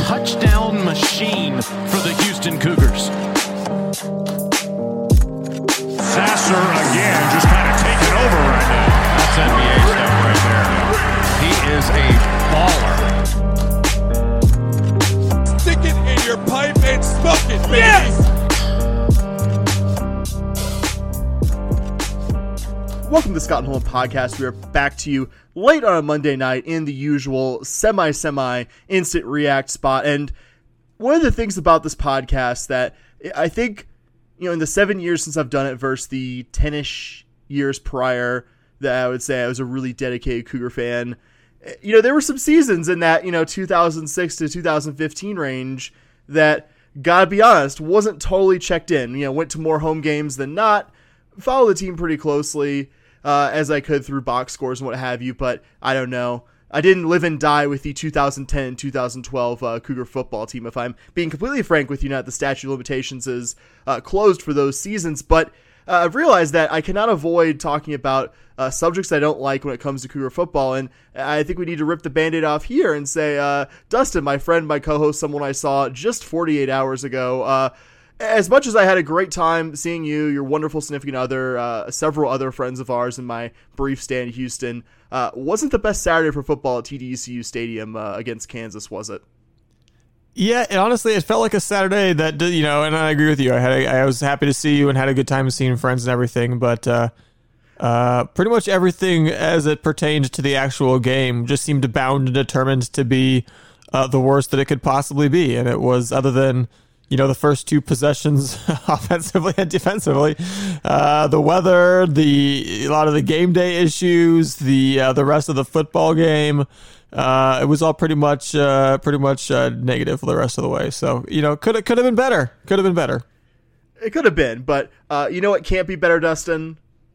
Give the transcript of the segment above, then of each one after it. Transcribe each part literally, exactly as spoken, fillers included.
touchdown machine for the Houston Cougars. Sasser again, just kind of taking over right now. That's N B A stuff right there. He is a baller. Stick it in your pipe and smoke it, baby. Yes! Welcome to the Scott and Holman Podcast. We are back to you late on a Monday night in the usual semi-semi instant react spot. And one of the things about this podcast that I think, you know, in the seven years since I've done it versus the ten-ish years prior that I would say I was a really dedicated Cougar fan, you know, there were some seasons in that, you know, two thousand six to two thousand fifteen range that, gotta be honest, wasn't totally checked in. You know, went to more home games than not, followed the team pretty closely uh, as I could through box scores and what have you, but I don't know. I didn't live and die with the two thousand ten and two thousand twelve uh, Cougar football team, if I'm being completely frank with you. Not the statute of limitations is uh, closed for those seasons, but uh, I've realized that I cannot avoid talking about uh, subjects I don't like when it comes to Cougar football, and I think we need to rip the Band-Aid off here and say, uh, Dustin, my friend, my co-host, someone I saw just forty-eight hours ago, uh, as much as I had a great time seeing you, your wonderful significant other, uh, several other friends of ours in my brief stay in Houston, uh, wasn't the best Saturday for football at T D E C U Stadium uh, against Kansas, was it? Yeah, and honestly, it felt like a Saturday that, you know, and I agree with you. I had, a, I was happy to see you and had a good time seeing friends and everything, but uh, uh, pretty much everything as it pertained to the actual game just seemed bound and determined to be uh, the worst that it could possibly be, and it was, other than, you know, the first two possessions offensively and defensively, uh, the weather, the a lot of the game day issues, the uh, the rest of the football game, uh, it was all pretty much uh, pretty much uh, negative for the rest of the way. So, you know, could could have been better. Could have been better. It could have been, but uh, you know what can't be better, Dustin?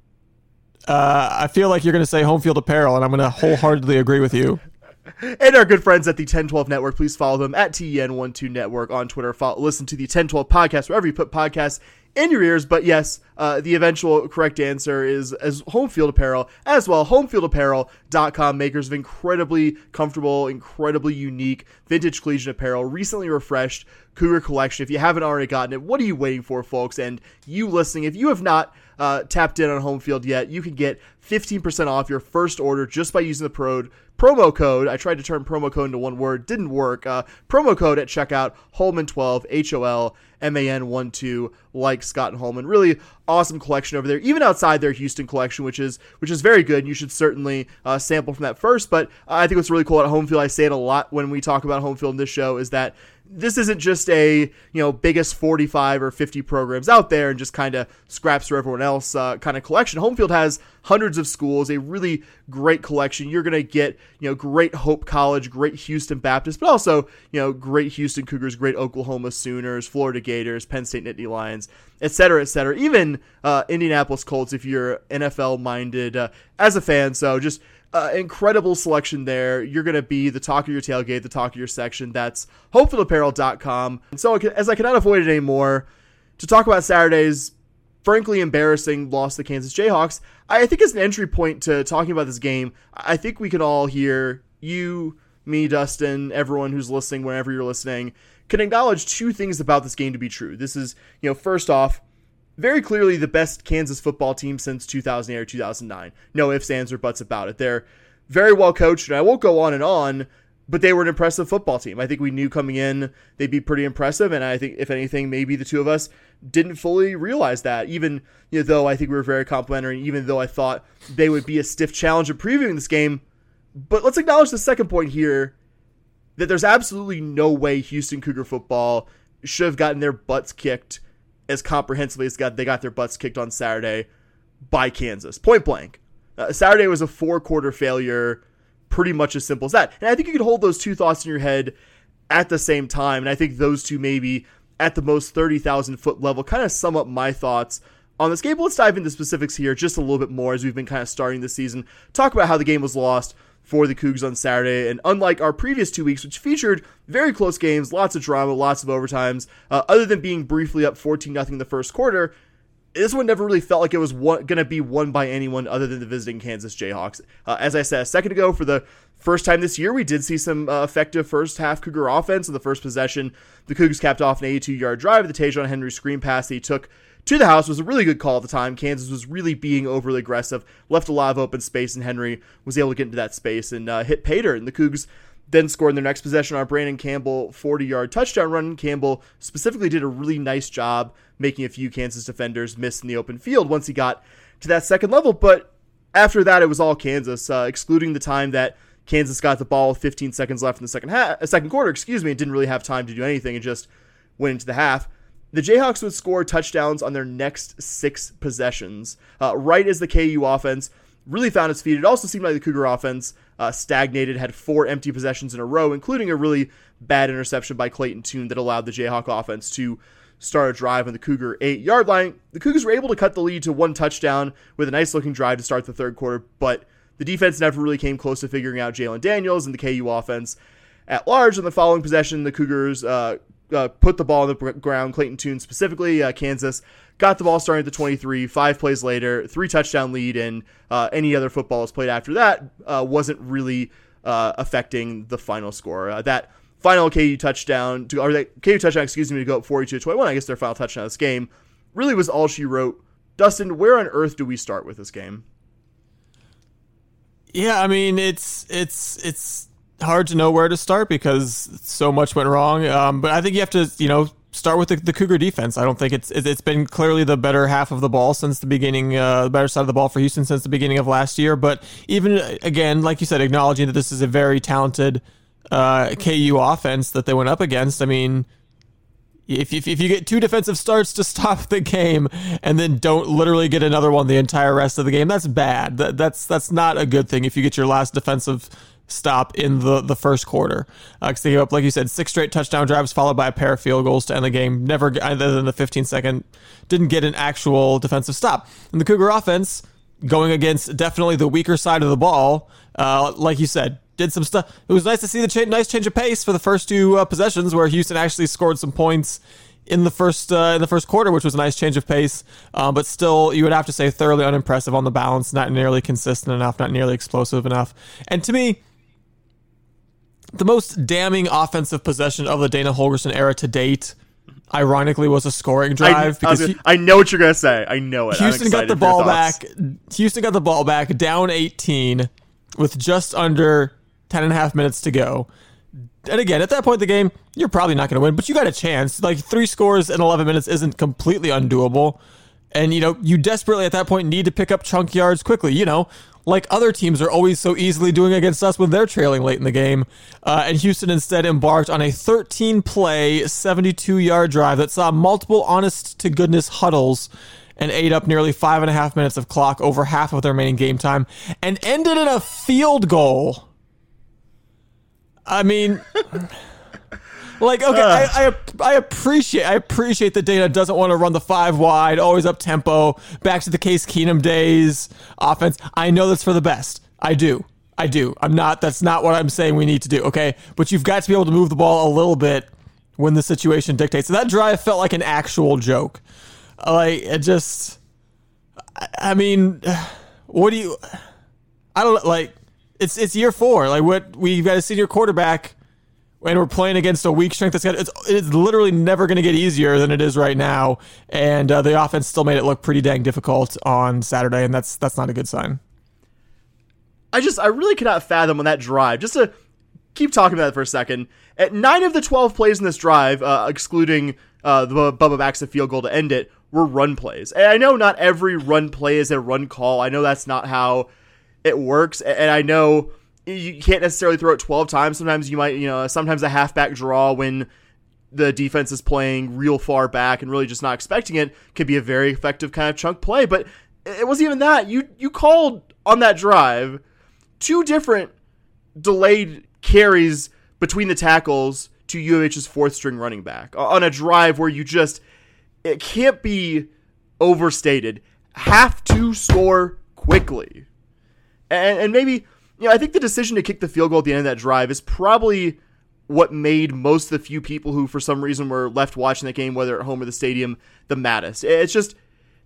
Uh, I feel like you're going to say Home Field Apparel, and I'm going to wholeheartedly agree with you. And our good friends at the ten twelve Network, please follow them at T E N twelve Network on Twitter. Follow, listen to the ten twelve Podcast wherever you put podcasts in your ears. But yes, uh, the eventual correct answer is as Home Field Apparel as well. home field apparel dot com, makers of incredibly comfortable, incredibly unique vintage collegiate apparel, recently refreshed Cougar collection. If you haven't already gotten it, what are you waiting for, folks? And you listening, if you have not uh, tapped in on Home Field yet, you can get fifteen percent off your first order just by using the pro promo code. I tried to turn promo code into one word, didn't work. Uh, promo code at checkout, Holman twelve, H O L M A N one two, like Scott and Holman. Really awesome collection over there, even outside their Houston collection, which is which is very good. And you should certainly uh, sample from that first. But I think what's really cool at Home Field, I say it a lot when we talk about Home Field in this show, is that this isn't just a, you know, biggest forty-five or fifty programs out there and just kind of scraps for everyone else uh, kind of collection. Home Field has hundreds of schools, a really great collection. You're going to get, you know, great Hope College, great Houston Baptist, but also, you know, great Houston Cougars, great Oklahoma Sooners, Florida Gators, Penn State Nittany Lions, et cetera, et cetera. Even uh, Indianapolis Colts if you're N F L-minded uh, as a fan. So just Uh, incredible selection there. You're going to be the talk of your tailgate, the talk of your section. That's home field apparel dot com. And so as I cannot avoid it anymore, to talk about Saturday's frankly embarrassing loss to the Kansas Jayhawks, I think as an entry point to talking about this game, I think we can all hear, you, me, Dustin, everyone who's listening, whenever you're listening, can acknowledge two things about this game to be true. This is, you know, first off, very clearly the best Kansas football team since two thousand eight or two thousand nine. No ifs, ands, or buts about it. They're very well coached, and I won't go on and on, but they were an impressive football team. I think we knew coming in they'd be pretty impressive, and I think, if anything, maybe the two of us didn't fully realize that, even, you know, though I think we were very complimentary, even though I thought they would be a stiff challenge in previewing this game. But let's acknowledge the second point here, that there's absolutely no way Houston Cougar football should have gotten their butts kicked as comprehensively as got they got their butts kicked on Saturday by Kansas. Point blank. Uh, Saturday was a four-quarter failure, pretty much as simple as that. And I think you could hold those two thoughts in your head at the same time, and I think those two maybe at the most thirty thousand foot level kind of sum up my thoughts on this game. But let's dive into specifics here just a little bit more as we've been kind of starting this season. Talk about how the game was lost for the Cougs on Saturday, and unlike our previous two weeks, which featured very close games, lots of drama, lots of overtimes, uh, other than being briefly up fourteen nothing in the first quarter, this one never really felt like it was going to be won by anyone other than the visiting Kansas Jayhawks. Uh, as I said a second ago, for the first time this year, we did see some uh, effective first half Cougar offense. In the first possession, the Cougars capped off an eighty-two yard drive. The Tajon Henry screen pass that he took to the house was a really good call at the time. Kansas was really being overly aggressive, left a lot of open space, and Henry was able to get into that space and uh, hit pay dirt. And the Cougs then scored in their next possession on a Brandon Campbell forty yard touchdown run. Campbell specifically did a really nice job making a few Kansas defenders miss in the open field once he got to that second level. But after that, it was all Kansas, uh, excluding the time that Kansas got the ball with fifteen seconds left in the second half, uh, second quarter, excuse me, and didn't really have time to do anything and just went into the half. The Jayhawks would score touchdowns on their next six possessions, uh, right as the K U offense really found its feet. It also seemed like the Cougar offense uh, stagnated, had four empty possessions in a row, including a really bad interception by Clayton Tune that allowed the Jayhawk offense to start a drive on the Cougar eight-yard line. The Cougars were able to cut the lead to one touchdown with a nice-looking drive to start the third quarter, but the defense never really came close to figuring out Jalen Daniels and the K U offense at large. On the following possession, the Cougars uh, uh, put the ball on the ground. Clayton Tune specifically, uh, Kansas got the ball starting at the twenty-three, five plays later, three touchdown lead, and uh, any other football that's played after that uh, wasn't really uh, affecting the final score. Uh, that final K U touchdown, to, or that K U touchdown, excuse me, to go up forty-two to twenty-one, I guess their final touchdown of this game, really was all she wrote. Dustin, where on earth do we start with this game? Yeah, I mean, it's it's it's hard to know where to start because so much went wrong. Um, but I think you have to, you know, start with the, the Cougar defense. I don't think it's it's been clearly the better half of the ball since the beginning, uh, the better side of the ball for Houston since the beginning of last year. But even, again, like you said, acknowledging that this is a very talented uh, K U offense that they went up against. I mean, if, if if you get two defensive starts to stop the game and then don't literally get another one the entire rest of the game, that's bad. That, that's that's not a good thing if you get your last defensive stop in the, the first quarter. Uh, cause they gave up, like you said, six straight touchdown drives followed by a pair of field goals to end the game. Never, other than the fifteen second, didn't get an actual defensive stop. And the Cougar offense, going against definitely the weaker side of the ball, uh, like you said, did some stuff. It was nice to see the cha- nice change of pace for the first two uh, possessions where Houston actually scored some points in the first uh, in the first quarter, which was a nice change of pace. Um, but still, you would have to say thoroughly unimpressive on the balance, not nearly consistent enough, not nearly explosive enough. And to me, the most damning offensive possession of the Dana Holgorsen era to date, ironically, was a scoring drive. I, because I, gonna, I know what you're going to say. I know it. Houston got the ball back. Houston got the ball back down eighteen with just under ten and a half minutes to go. And again, at that point in the game, you're probably not going to win, but you got a chance. Like, three scores in eleven minutes isn't completely undoable. And, you know, you desperately at that point need to pick up chunk yards quickly, you know, like other teams are always so easily doing against us when they're trailing late in the game. Uh, and Houston instead embarked on a thirteen play, seventy-two yard drive that saw multiple honest-to-goodness huddles and ate up nearly five and a half minutes of clock, over half of their remaining game time, and ended in a field goal. I mean... Like, okay, uh. I, I I appreciate I appreciate that Dana doesn't want to run the five wide, always up tempo, back to the Case Keenum days offense. I know that's for the best. I do. I do. I'm not, that's not what I'm saying we need to do, okay? But you've got to be able to move the ball a little bit when the situation dictates. So that drive felt like an actual joke. Like, it just, I mean, what do you, I don't, like, it's it's year four. Like, what, we've got a senior quarterback, and we're playing against a weak strength that's got, it's, it's literally never going to get easier than it is right now. And uh, the offense still made it look pretty dang difficult on Saturday, and that's that's not a good sign. I just, I really cannot fathom on that drive. Just to keep talking about it for a second, at nine of the twelve plays in this drive, uh, excluding uh, the Bubba Baxter field goal to end it, were run plays. And I know not every run play is a run call. I know that's not how it works, and I know you can't necessarily throw it twelve times. Sometimes you might, you know, sometimes a halfback draw when the defense is playing real far back and really just not expecting it could be a very effective kind of chunk play. But it wasn't even that. You you called on that drive two different delayed carries between the tackles to U of H's fourth string running back on a drive where you just, it can't be overstated, have to score quickly. And, and maybe, you know, I think the decision to kick the field goal at the end of that drive is probably what made most of the few people who, for some reason, were left watching the game, whether at home or the stadium, the maddest. It's just,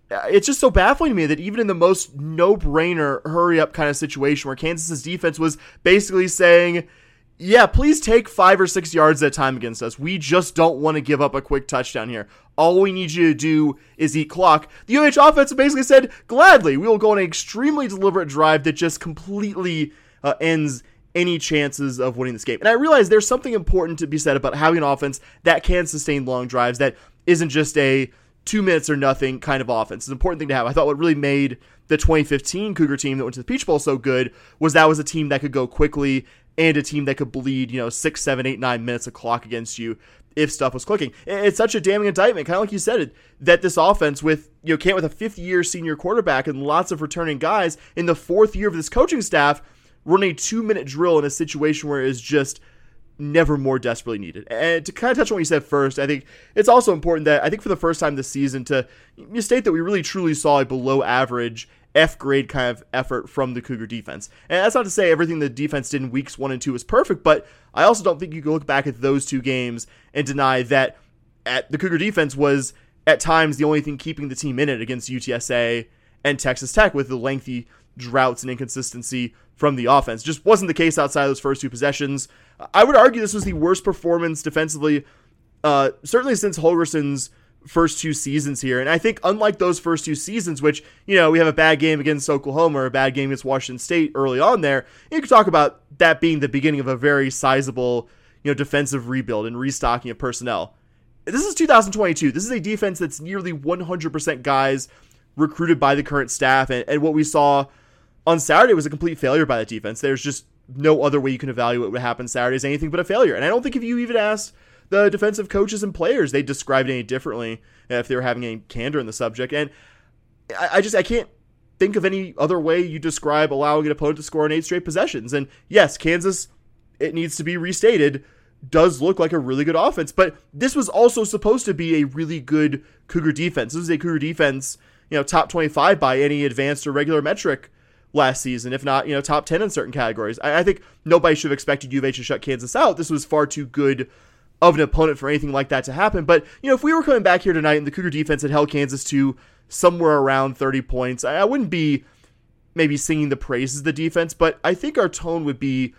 it's just so baffling to me that even in the most no-brainer hurry-up kind of situation where Kansas's defense was basically saying, yeah, please take five or six yards at a time against us. We just don't want to give up a quick touchdown here. All we need you to do is eat clock. The U of H offense basically said, gladly, we will go on an extremely deliberate drive that just completely uh, ends any chances of winning this game. And I realize there's something important to be said about having an offense that can sustain long drives, that isn't just a two minutes or nothing kind of offense. It's an important thing to have. I thought what really made the twenty fifteen Cougar team that went to the Peach Bowl so good was that was a team that could go quickly and a team that could bleed, you know, six, seven, eight, nine minutes of clock against you if stuff was clicking. It's such a damning indictment, kind of like you said, that this offense with, you know, Kent with a fifth-year senior quarterback and lots of returning guys in the fourth year of this coaching staff run a two-minute drill in a situation where it is just never more desperately needed. And to kind of touch on what you said first, I think it's also important that I think for the first time this season to you state that we really truly saw a below average F grade kind of effort from the Cougar defense. And that's not to say everything the defense did in weeks one and two was perfect, but I also don't think you can look back at those two games and deny that at the Cougar defense was at times the only thing keeping the team in it against U T S A and Texas Tech with the lengthy droughts and inconsistency from the offense. Just wasn't the case outside of those first two possessions. I would argue this was the worst performance defensively, uh, certainly since Holgerson's first two seasons here. And I think unlike those first two seasons, which, you know, we have a bad game against Oklahoma or a bad game against Washington State early on there, you could talk about that being the beginning of a very sizable, you know, defensive rebuild and restocking of personnel. This is two thousand twenty-two. This is a defense that's nearly one hundred percent guys recruited by the current staff. And, and what we saw on Saturday was a complete failure by the defense. There's just no other way you can evaluate what happened Saturday as anything but a failure. And I don't think if you even asked the defensive coaches and players, they described it any differently if they were having any candor in the subject. And I, I just, I can't think of any other way you describe allowing an opponent to score on eight straight possessions. And yes, Kansas, it needs to be restated, does look like a really good offense, but this was also supposed to be a really good Cougar defense. This was a Cougar defense, you know, top twenty-five by any advanced or regular metric last season, if not, you know, top ten in certain categories. I, I think nobody should have expected U of H to shut Kansas out. This was far too good of an opponent for anything like that to happen. But, you know, if we were coming back here tonight and the Cougar defense had held Kansas to somewhere around thirty points, I, I wouldn't be maybe singing the praises of the defense, but I think our tone would be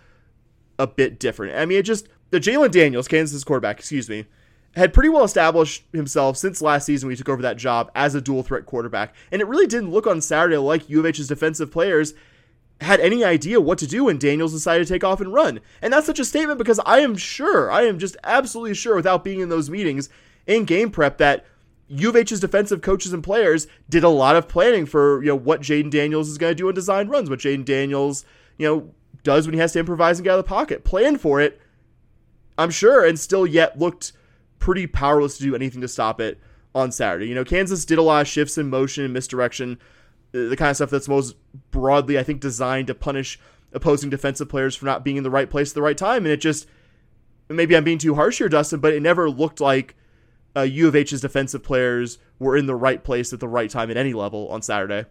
a bit different. I mean, it just, the Jalen Daniels, Kansas quarterback, excuse me, had pretty well established himself since last season when he took over that job as a dual threat quarterback. And it really didn't look on Saturday like U of H's defensive players had any idea what to do when Daniels decided to take off and run. And that's such a statement because I am sure, I am just absolutely sure without being in those meetings in game prep that U of H's defensive coaches and players did a lot of planning for, you know, what Jaden Daniels is going to do in design runs, what Jaden Daniels, you know, does when he has to improvise and get out of the pocket. Plan for it, I'm sure, and still yet looked pretty powerless to do anything to stop it on Saturday. You know, Kansas did a lot of shifts in motion and misdirection, the kind of stuff that's most broadly, I think, designed to punish opposing defensive players for not being in the right place at the right time. And it just, maybe I'm being too harsh here, Dustin, but it never looked like uh, U of H's defensive players were in the right place at the right time at any level on Saturday.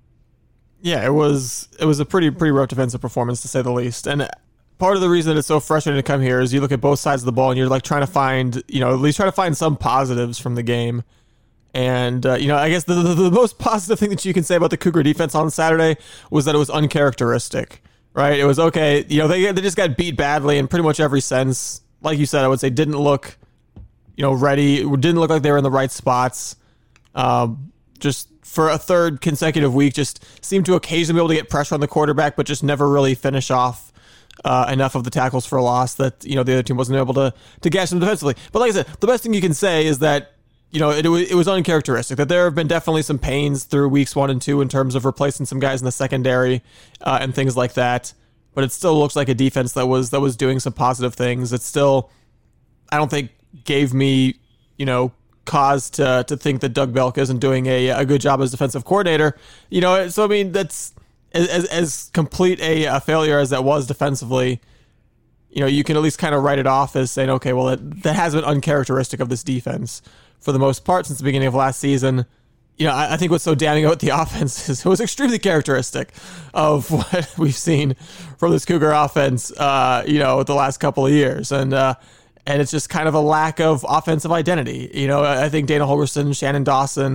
Yeah, it was it was a pretty pretty rough defensive performance, to say the least. And part of the reason it's so frustrating to come here is you look at both sides of the ball and you're like trying to find, you know, at least try to find some positives from the game. And, uh, you know, I guess the, the the most positive thing that you can say about the Cougar defense on Saturday was that it was uncharacteristic, right? It was okay. You know, they, they just got beat badly in pretty much every sense. Like you said, I would say didn't look, you know, ready. It didn't look like they were in the right spots. Um, just for a third consecutive week, just seemed to occasionally be able to get pressure on the quarterback, but just never really finish off Uh, enough of the tackles for a loss that, you know, the other team wasn't able to to gash them defensively. But like I said, the best thing you can say is that, you know, it, it was uncharacteristic, that there have been definitely some pains through weeks one and two in terms of replacing some guys in the secondary uh, and things like that. But it still looks like a defense that was that was doing some positive things. It still, I don't think, gave me, you know, cause to to think that Doug Belk isn't doing a, a good job as defensive coordinator. You know, so I mean, that's As, as complete a, a failure as that was defensively, you know, you can at least kind of write it off as saying, okay, well, that, that has been uncharacteristic of this defense for the most part since the beginning of last season. You know, I, I think what's so damning about the offense is it was extremely characteristic of what we've seen from this Cougar offense, uh, you know, the last couple of years. And, uh, and it's just kind of a lack of offensive identity. You know, I think Dana Holgorsen, Shannon Dawson,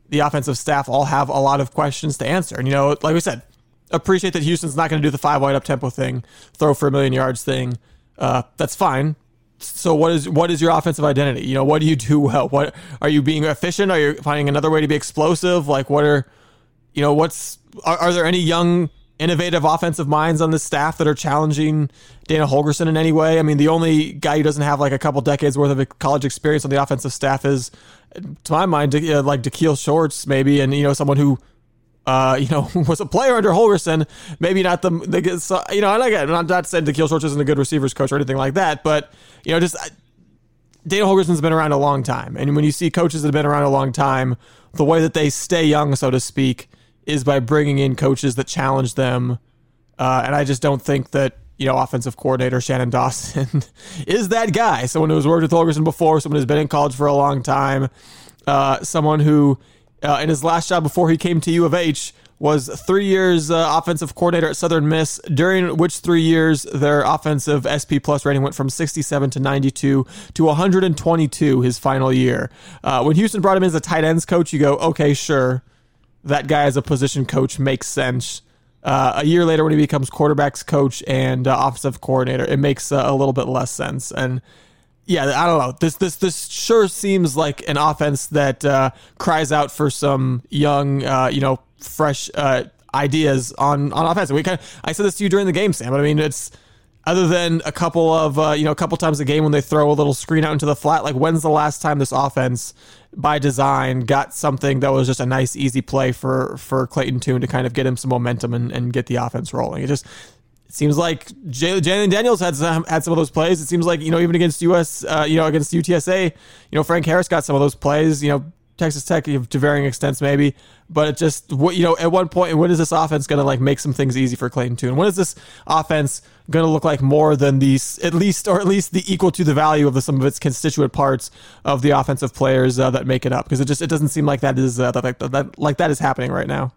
the offensive staff all have a lot of questions to answer. And, you know, like we said, appreciate that Houston's not going to do the five wide up tempo thing, throw for a million yards thing. Uh, that's fine. So what is what is your offensive identity? You know, what do you do well? What are you being efficient? Are you finding another way to be explosive? Like, what are, you know, what's are, are there any young, innovative offensive minds on this staff that are challenging Dana Holgorsen in any way? I mean, the only guy who doesn't have like a couple decades worth of college experience on the offensive staff is, to my mind, uh, like Da'Keil Shorts, maybe, and you know, someone who. Uh, you know, was a player under Holgorsen, maybe not the, the so, you know, and again, I'm not saying Da'Keil Shorts isn't a good receivers coach or anything like that, but, you know, just uh, Dana Holgorsen's been around a long time. And when you see coaches that have been around a long time, the way that they stay young, so to speak, is by bringing in coaches that challenge them. Uh, and I just don't think that, you know, offensive coordinator Shannon Dawson is that guy. Someone who's worked with Holgorsen before, someone who's been in college for a long time, uh, someone who, Uh, in his last job before he came to U of H, was three years uh, offensive coordinator at Southern Miss, during which three years their offensive S P plus rating went from sixty-seven to ninety-two to one hundred twenty-two his final year. Uh, when Houston brought him in as a tight ends coach, you go, okay, sure, that guy as a position coach makes sense. Uh, a year later when he becomes quarterbacks coach and uh, offensive coordinator, it makes uh, a little bit less sense. And yeah, I don't know. This this this sure seems like an offense that uh, cries out for some young, uh, you know, fresh uh, ideas on on offense. We kind of, I said this to you during the game, Sam. But I mean, it's other than a couple of uh, you know a couple times a game when they throw a little screen out into the flat. Like, when's the last time this offense, by design, got something that was just a nice, easy play for for Clayton Tune to kind of get him some momentum and, and get the offense rolling? It just seems like Jalen Daniels had some, had some of those plays. It seems like, you know, even against U S, uh, you know, against U T S A, you know, Frank Harris got some of those plays, you know, Texas Tech to varying extents maybe, but it just, what, you know, at one point, when is this offense going to like make some things easy for Clayton Tune? When is this offense going to look like more than these, at least, or at least the equal to the value of the, some of its constituent parts of the offensive players uh, that make it up? Because it just, it doesn't seem like that is, uh, that, that, like that is happening right now.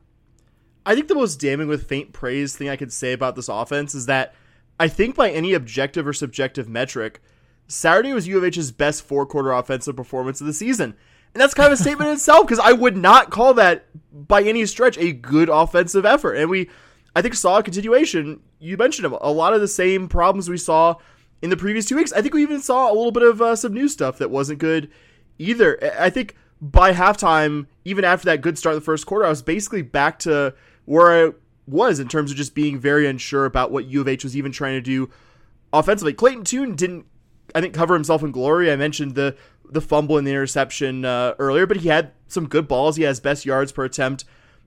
I think the most damning with faint praise thing I could say about this offense is that I think by any objective or subjective metric, Saturday was U of H's best four-quarter offensive performance of the season. And that's kind of a statement in itself, because I would not call that by any stretch a good offensive effort. And we, I think, saw a continuation. You mentioned them, a lot of the same problems we saw in the previous two weeks. I think we even saw a little bit of uh, some new stuff that wasn't good either. I think by halftime, even after that good start in the first quarter, I was basically back to where I was in terms of just being very unsure about what U of H was even trying to do offensively. Clayton Tune didn't, I think, cover himself in glory. I mentioned the the fumble and the interception uh, earlier, but he had some good balls. He has best yards per attempt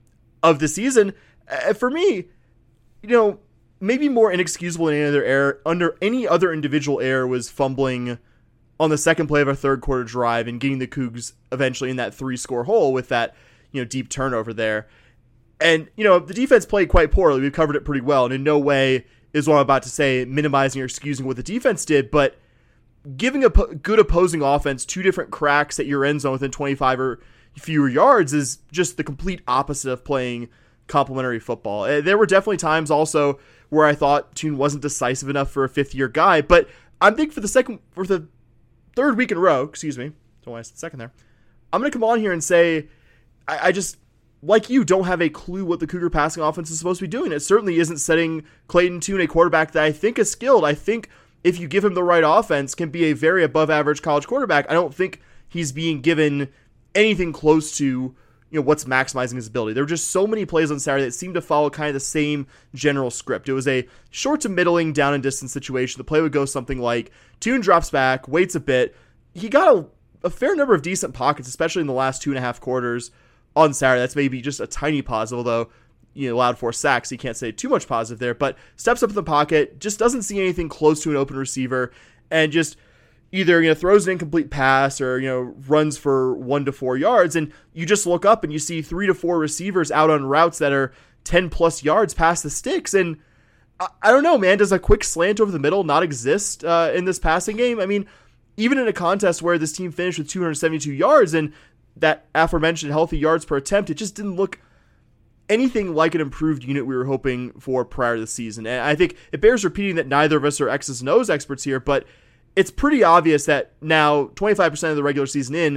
of the season. Uh, for me, you know, maybe more inexcusable than any other error, under any other individual error, was fumbling on the second play of a third quarter drive and getting the Cougs eventually in that three score hole with that, you know, deep turnover there. And, you know, the defense played quite poorly. We've covered it pretty well. And in no way is what I'm about to say minimizing or excusing what the defense did. But giving a po- good opposing offense two different cracks at your end zone within twenty-five or fewer yards is just the complete opposite of playing complementary football. Uh, there were definitely times also where I thought Tune wasn't decisive enough for a fifth-year guy. But I'm thinking for the second, for the third week in a row, excuse me, don't know why I said second there, I'm going to come on here and say I, I just... like you, don't have a clue what the Cougar passing offense is supposed to be doing. It certainly isn't setting Clayton Tune, a quarterback that I think is skilled. I think if you give him the right offense, can be a very above-average college quarterback. I don't think he's being given anything close to, you know, what's maximizing his ability. There were just so many plays on Saturday that seemed to follow kind of the same general script. It was a short to middling down and distance situation. The play would go something like Tune drops back, waits a bit. He got a, a fair number of decent pockets, especially in the last two and a half quarters on Saturday. That's maybe just a tiny positive, although, you know, allowed four sacks, so you can't say too much positive there, but steps up in the pocket, just doesn't see anything close to an open receiver, and just either, you know, throws an incomplete pass or, you know, runs for one to four yards, and you just look up and you see three to four receivers out on routes that are ten plus yards past the sticks, and I, I don't know, man, does a quick slant over the middle not exist uh, in this passing game? I mean, even in a contest where this team finished with two hundred seventy-two yards and that aforementioned healthy yards per attempt, it just didn't look anything like an improved unit we were hoping for prior to the season. And I think it bears repeating that neither of us are X's and O's experts here, but it's pretty obvious that now, twenty-five percent of the regular season in,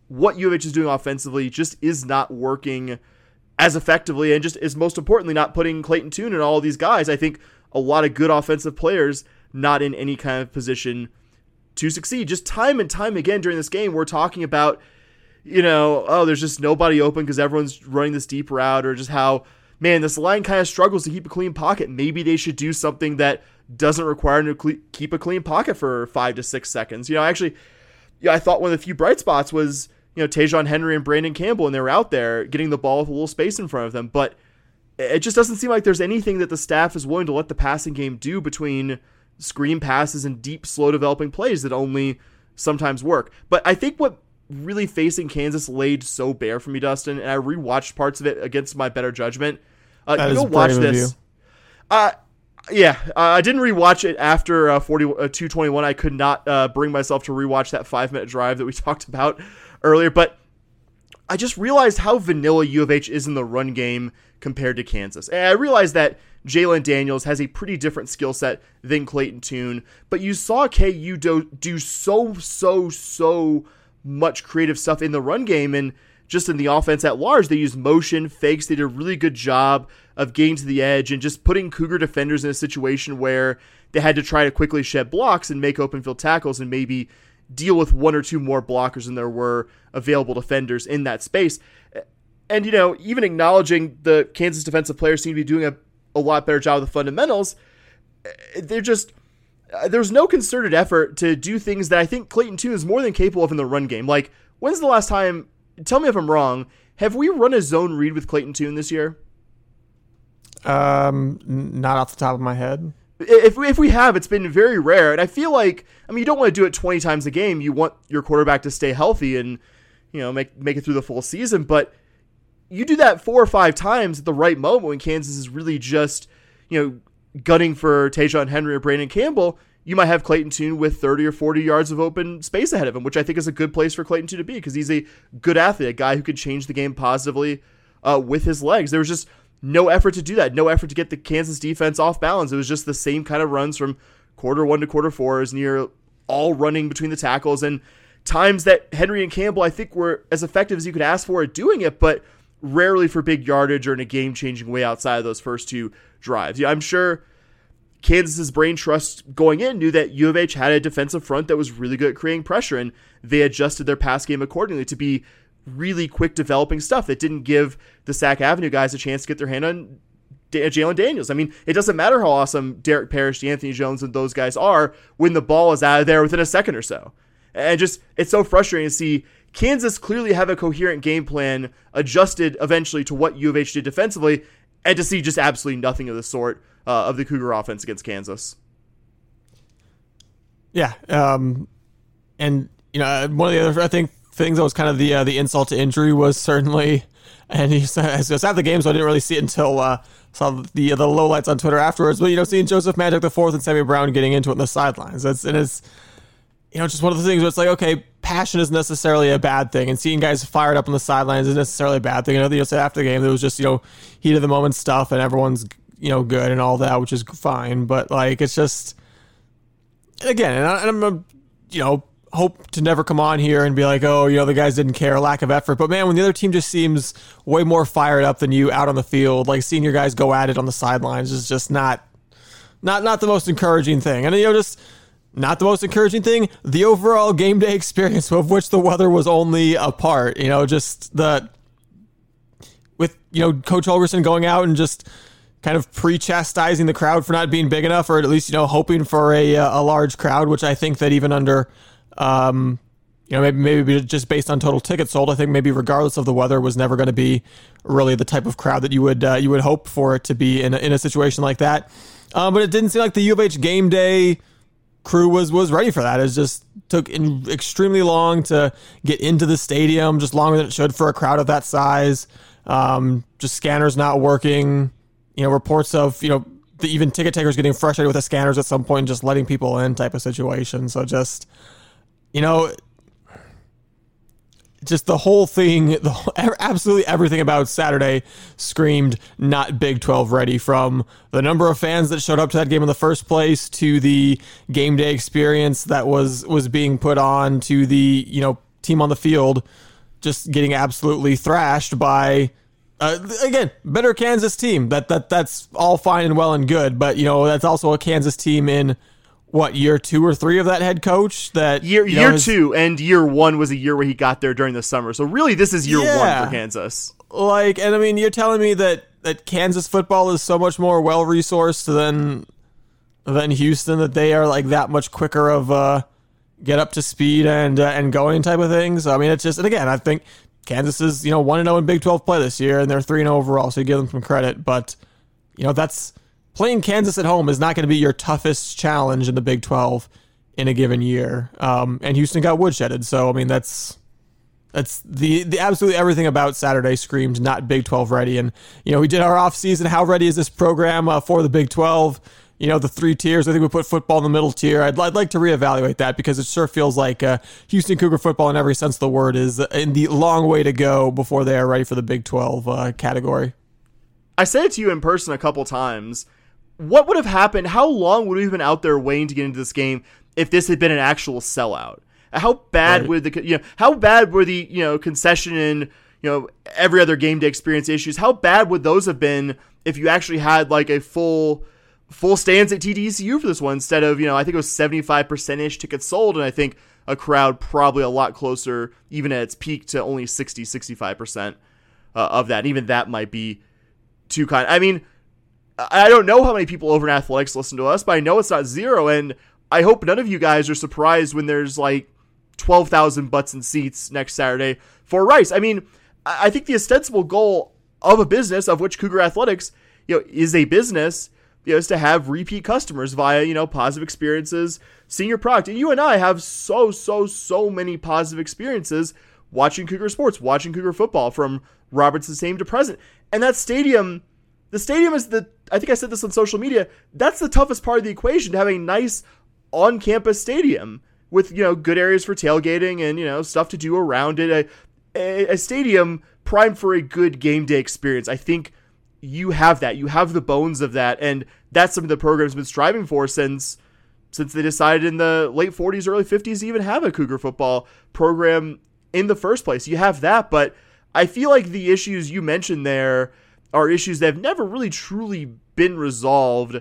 what U of H is doing offensively just is not working as effectively, and just is most importantly not putting Clayton Tune and all of these guys, I think a lot of good offensive players, not in any kind of position to succeed. Just time and time again during this game, we're talking about, you know, oh, there's just nobody open because everyone's running this deep route, or just how, man, this line kind of struggles to keep a clean pocket. Maybe they should do something that doesn't require them to keep a clean pocket for five to six seconds. You know, actually, yeah, I thought one of the few bright spots was, you know, Tajon Henry and Brandon Campbell, and they were out there getting the ball with a little space in front of them. But it just doesn't seem like there's anything that the staff is willing to let the passing game do between screen passes and deep, slow developing plays that only sometimes work. But I think what really facing Kansas laid so bare for me, Dustin, and I rewatched parts of it against my better judgment. Uh, that you is go watch brave of this. you. Uh, yeah, uh, I didn't rewatch it after uh, forty, uh, two twenty-one. I could not uh, bring myself to rewatch that five minute drive that we talked about earlier, but I just realized how vanilla U of H is in the run game compared to Kansas. And I realized that Jalen Daniels has a pretty different skill set than Clayton Tune, but you saw K U do, do so, so, so much creative stuff in the run game, and just in the offense at large. They used motion, fakes. They did a really good job of getting to the edge and just putting Cougar defenders in a situation where they had to try to quickly shed blocks and make open field tackles and maybe deal with one or two more blockers than there were available defenders in that space. And, you know, even acknowledging the Kansas defensive players seem to be doing a, a lot better job of the fundamentals, they're just, there's no concerted effort to do things that I think Clayton Tune is more than capable of in the run game. Like, when's the last time, tell me if I'm wrong, have we run a zone read with Clayton Tune this year? Um, not off the top of my head. If if we have, it's been very rare, and I feel like, I mean, you don't want to do it twenty times a game. You want your quarterback to stay healthy and, you know, make make it through the full season. But you do that four or five times at the right moment when Kansas is really just, you know, gunning for Tajon Henry or Brandon Campbell. You might have Clayton Tune with thirty or forty yards of open space ahead of him, which I think is a good place for Clayton Tune to be because he's a good athlete, a guy who could change the game positively uh, with his legs. There was just no effort to do that. No effort to get the Kansas defense off balance. It was just the same kind of runs from quarter one to quarter four, as near all running between the tackles, and times that Henry and Campbell, I think, were as effective as you could ask for at doing it, but rarely for big yardage or in a game-changing way outside of those first two drives. Yeah, I'm sure Kansas's brain trust going in knew that U of H had a defensive front that was really good at creating pressure, and they adjusted their pass game accordingly to be really quick developing stuff that didn't give the Sac Avenue guys a chance to get their hand on D- Jalen Daniels. I mean, it doesn't matter how awesome Derek Parrish, Anthony Jones, and those guys are when the ball is out of there within a second or so. And just, it's so frustrating to see Kansas clearly have a coherent game plan adjusted eventually to what U of H did defensively, and to see just absolutely nothing of the sort uh, of the Cougar offense against Kansas. Yeah. Um, and, you know, one of the other, I think, things that was kind of the uh, the insult to injury was certainly, and he says it's at the game, so I didn't really see it until uh, saw the the lowlights on Twitter afterwards. But you know, seeing Joseph Magic the fourth and Sammy Brown getting into it in the sidelines, that's and it's you know just one of the things where it's like, okay, passion isn't necessarily a bad thing, and seeing guys fired up on the sidelines isn't necessarily a bad thing. You know, they said after the game there was just you know heat of the moment stuff, and everyone's you know good and all that, which is fine. But like it's just again, and, I, and I'm a, you know. hope to never come on here and be like, oh, you know, the guys didn't care, lack of effort. But man, when the other team just seems way more fired up than you out on the field, like seeing your guys go at it on the sidelines is just not, not, not the most encouraging thing. And you know, just not the most encouraging thing. The overall game day experience, of which the weather was only a part. You know, just the with you know Coach Holgorsen going out and just kind of pre-chastising the crowd for not being big enough, or at least you know hoping for a a large crowd, which I think that even under Um, you know, maybe maybe just based on total tickets sold, I think maybe regardless of the weather was never going to be really the type of crowd that you would uh, you would hope for it to be in a, in a situation like that. Um, but it didn't seem like the U of H game day crew was was ready for that. It just took in extremely long to get into the stadium, just longer than it should for a crowd of that size. Um, just scanners not working. You know, reports of you know the even ticket takers getting frustrated with the scanners at some point and just letting people in type of situation. So just. You know, just the whole thing, the whole, absolutely everything about Saturday screamed not Big twelve ready, from the number of fans that showed up to that game in the first place, to the game day experience that was was being put on, to the, you know, team on the field. just getting absolutely thrashed by, uh, again, better Kansas team. That that that's all fine and well and good, but you know that's also a Kansas team in what, year two or three of that head coach? That year you know, year has, two and year one was a year where he got there during the summer. So really, this is year yeah, one for Kansas. Like, and I mean, you're telling me that that Kansas football is so much more well resourced than than Houston, that they are like that much quicker of uh, get up to speed and uh, and going type of things. I mean, it's just, and again, I think Kansas is, you know, one and zero in Big twelve play this year, and they're three and zero overall, so you give them some credit. But you know, that's playing Kansas at home is not going to be your toughest challenge in the Big twelve in a given year. Um, and Houston got woodshedded, so I mean, that's that's the the absolutely everything about Saturday screamed not Big twelve ready. And you know, we did our off season. How ready is this program uh, for the Big twelve? You know, the three tiers. I think we put football in the middle tier. I'd, I'd like to reevaluate that, because it sure feels like uh, Houston Cougar football, in every sense of the word, is in the long way to go before they are ready for the Big twelve uh, category. I said it to you in person a couple times. What would have happened? How long would we have been out there waiting to get into this game if this had been an actual sellout? How bad right. would the you know how bad were the you know concession and you know every other game day experience issues? How bad would those have been if you actually had like a full full stands at T D E C U for this one, instead of, you know, I think it was seventy-five percent ish tickets sold, and I think a crowd probably a lot closer, even at its peak, to only sixty, sixty-five percent uh, of that. And even that might be too kind. I mean, I don't know how many people over in athletics listen to us, but I know it's not zero, and I hope none of you guys are surprised when there's like twelve thousand butts and seats next Saturday for Rice. I mean, I think the ostensible goal of a business, of which Cougar Athletics, you know, is a business, you know, is to have repeat customers via, you know, positive experiences, seeing your product. And you and I have so, so, so many positive experiences watching Cougar sports, watching Cougar football, from Robertson Stadium to present. And that stadium, the stadium is the, I think I said this on social media, that's the toughest part of the equation, to have a nice on-campus stadium with, you know, good areas for tailgating and, you know, stuff to do around it. A, a, a stadium primed for a good game day experience. I think you have that. You have the bones of that, and that's something the program's been striving for since since they decided in the late forties, early fifties to even have a Cougar football program in the first place. You have that, but I feel like the issues you mentioned there are issues that have never really truly been resolved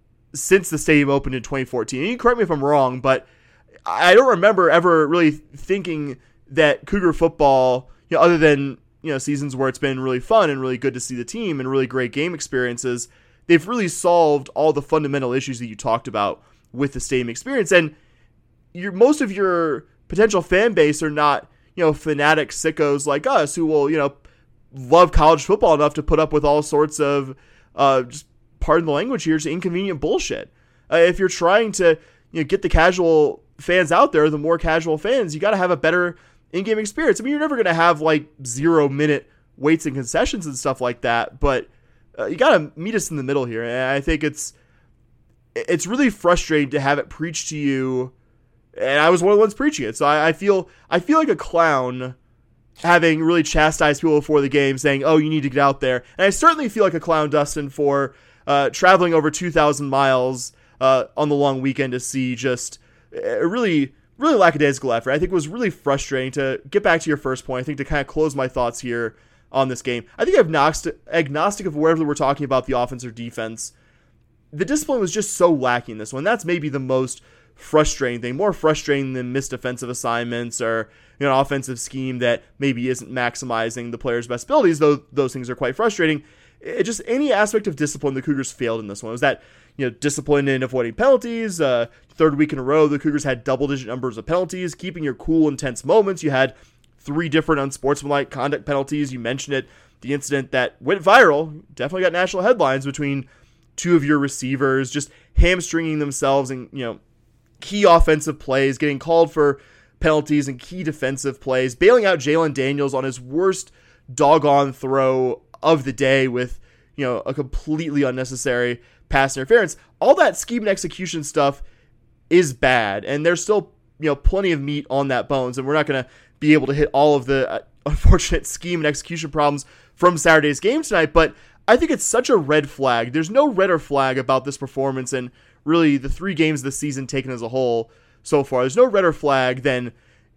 since the stadium opened in twenty fourteen. And you correct me if I'm wrong, but I don't remember ever really thinking that Cougar football, you know, other than, you know, seasons where it's been really fun and really good to see the team and really great game experiences, they've really solved all the fundamental issues that you talked about with the stadium experience. And your most of your potential fan base are not, you know, fanatic sickos like us who will, you know, love college football enough to put up with all sorts of, uh, just pardon the language here, just inconvenient bullshit. Uh, if you're trying to, you know, get the casual fans out there, the more casual fans, you got to have a better in-game experience. I mean, you're never going to have like zero minute waits and concessions and stuff like that, but uh, you got to meet us in the middle here. And I think it's, it's really frustrating to have it preached to you. And I was one of the ones preaching it. So I, I feel, I feel like a clown having really chastised people before the game saying, oh, you need to get out there. And I certainly feel like a clown, Dustin, for uh, traveling over two thousand miles uh, on the long weekend to see just a really, really lackadaisical effort. I think it was really frustrating. To get back to your first point, I think to kind of close my thoughts here on this game, I think agnostic, agnostic of wherever we're talking about the offense or defense, the discipline was just so lacking in this one. That's maybe the most frustrating thing, more frustrating than missed defensive assignments or, you know, an offensive scheme that maybe isn't maximizing the player's best abilities, though those things are quite frustrating. It just, any aspect of discipline, the Cougars failed in this one. It was that, you know, discipline in avoiding penalties. Uh, third week in a row, the Cougars had double-digit numbers of penalties, keeping your cool, intense moments. You had three different unsportsmanlike conduct penalties. You mentioned it, the incident that went viral, definitely got national headlines, between two of your receivers just hamstringing themselves in, you know, key offensive plays, getting called for penalties and key defensive plays, bailing out Jalen Daniels on his worst doggone throw of the day with, you know, a completely unnecessary pass interference. All that scheme and execution stuff is bad, and there's still, you know, plenty of meat on that bones, and we're not going to be able to hit all of the uh, unfortunate scheme and execution problems from Saturday's game tonight, but I think it's such a red flag. There's no redder flag about this performance and really the three games of the season taken as a whole so far. There's no redder flag than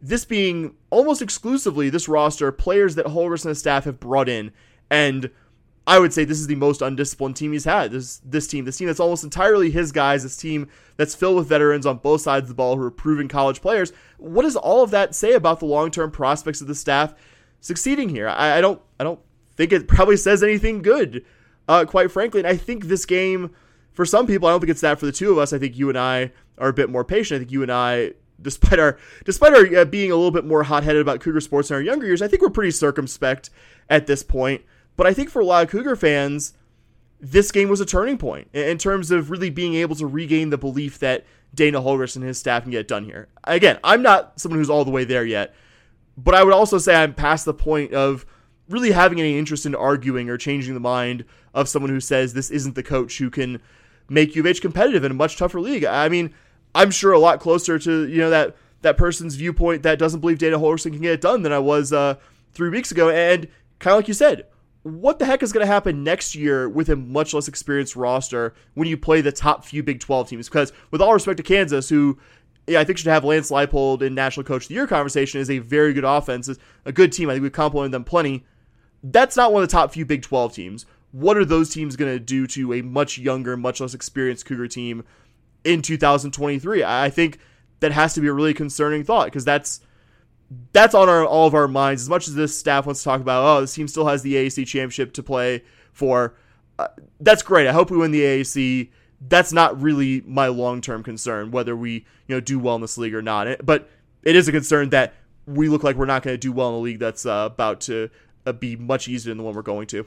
this being almost exclusively this roster, players that Holgorsen and his staff have brought in. And I would say this is the most undisciplined team he's had. This this team, this team that's almost entirely his guys, this team that's filled with veterans on both sides of the ball who are proven college players. What does all of that say about the long-term prospects of the staff succeeding here? I, I don't I don't think it probably says anything good, uh, quite frankly. And I think this game, for some people, I don't think it's that for the two of us. I think you and I are a bit more patient. I think you and I, despite our despite our uh, being a little bit more hot-headed about Cougar sports in our younger years, I think we're pretty circumspect at this point. But I think for a lot of Cougar fans, this game was a turning point in terms of really being able to regain the belief that Dana Holgorsen and his staff can get it done here. Again, I'm not someone who's all the way there yet, but I would also say I'm past the point of really having any interest in arguing or changing the mind of someone who says this isn't the coach who can make U of H competitive in a much tougher league. I mean, I'm sure a lot closer to, you know, that that person's viewpoint that doesn't believe Dana Holgorsen can get it done than I was uh, three weeks ago. And kind of like you said, what the heck is going to happen next year with a much less experienced roster when you play the top few Big twelve teams? Because with all respect to Kansas, who yeah, I think should have Lance Leipold in National Coach of the Year conversation, is a very good offense, is a good team. I think we've complimented them plenty. That's not one of the top few Big twelve teams. What are those teams going to do to a much younger, much less experienced Cougar team in two thousand twenty-three? I think that has to be a really concerning thought, because that's That's on our, all of our minds. As much as this staff wants to talk about, oh, this team still has the A A C championship to play for, uh, that's great. I hope we win the A A C. That's not really my long-term concern, whether we you know do well in this league or not. But it is a concern that we look like we're not going to do well in a league that's uh, about to uh, be much easier than the one we're going to.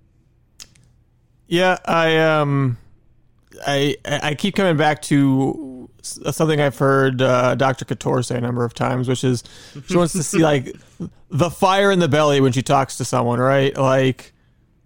Yeah, I um, I I keep coming back to something I've heard uh, Doctor Couture say a number of times, which is she wants to see like the fire in the belly when she talks to someone, right? Like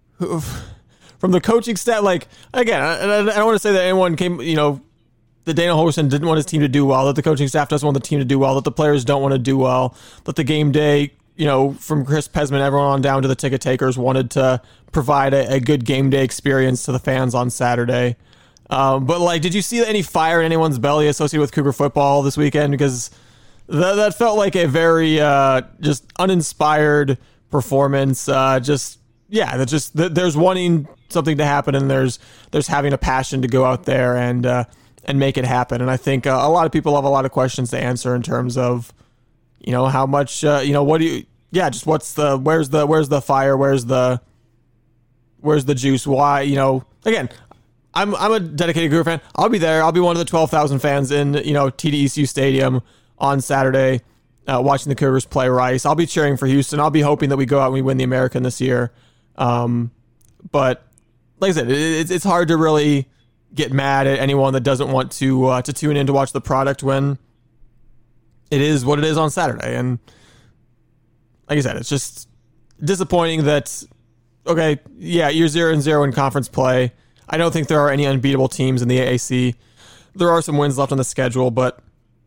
from the coaching staff. Like again, I, I don't want to say that anyone came, you know, that Dana Holgorsen didn't want his team to do well, that the coaching staff doesn't want the team to do well, that the players don't want to do well, that the game day, you know, from Chris Pesman, everyone on down to the ticket takers wanted to provide a, a good game day experience to the fans on Saturday. Um, but like, did you see any fire in anyone's belly associated with Cougar football this weekend? Because that that felt like a very uh, just uninspired performance. Uh, just yeah, that just that there's wanting something to happen, and there's there's having a passion to go out there and uh, and make it happen. And I think uh, a lot of people have a lot of questions to answer in terms of, you know, how much uh, you know, what do you yeah, just what's the where's the where's the fire, where's the where's the juice? Why, you know, again. I'm I'm a dedicated Cougar fan. I'll be there. I'll be one of the twelve thousand fans in, you know, T D E C U Stadium on Saturday, uh, watching the Cougars play Rice. I'll be cheering for Houston. I'll be hoping that we go out and we win the American this year. Um, but like I said, it, it's it's hard to really get mad at anyone that doesn't want to uh, to tune in to watch the product when it is what it is on Saturday. And like I said, it's just disappointing that okay, yeah, you're zero and zero in conference play. I don't think there are any unbeatable teams in the A A C. There are some wins left on the schedule, but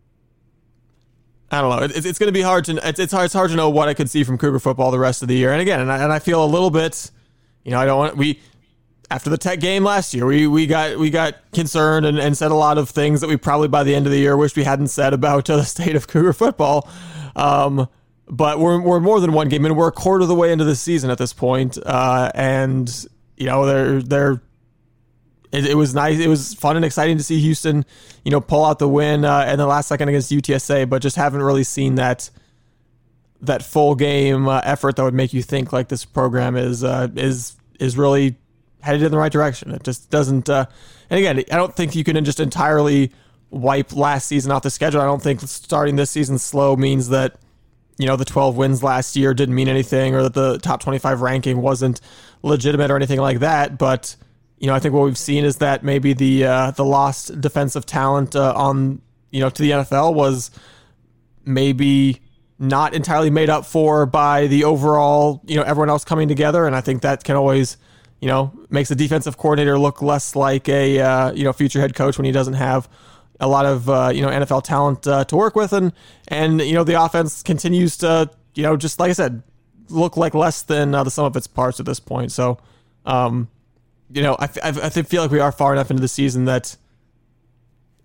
I don't know. It's it's going to be hard to it's it's hard, it's hard to know what I could see from Cougar football the rest of the year. And again, and I, and I feel a little bit, you know, I don't want we after the Tech game last year, we we got we got concerned and, and said a lot of things that we probably by the end of the year wish we hadn't said about uh, the state of Cougar football. Um, but we're we're more than one game, and we're a quarter of the way into the season at this point. Uh, and you know, they're they're. It, it was nice. It was fun and exciting to see Houston, you know, pull out the win uh, in the last second against U T S A, but just haven't really seen that that full game uh, effort that would make you think like this program is uh, is is really headed in the right direction. It just doesn't. Uh, and again, I don't think you can just entirely wipe last season off the schedule. I don't think starting this season slow means that, you know, the twelve wins last year didn't mean anything, or that the top twenty-five ranking wasn't legitimate or anything like that. But you know, I think what we've seen is that maybe the uh, the lost defensive talent uh, on, you know, to the N F L was maybe not entirely made up for by the overall, you know, everyone else coming together. And I think that can always, you know, makes the defensive coordinator look less like a, uh, you know, future head coach when he doesn't have a lot of, uh, you know, N F L talent uh, to work with. And, and, you know, the offense continues to, you know, just like I said, look like less than uh, the sum of its parts at this point. So, um, you know, I, I, I feel like we are far enough into the season that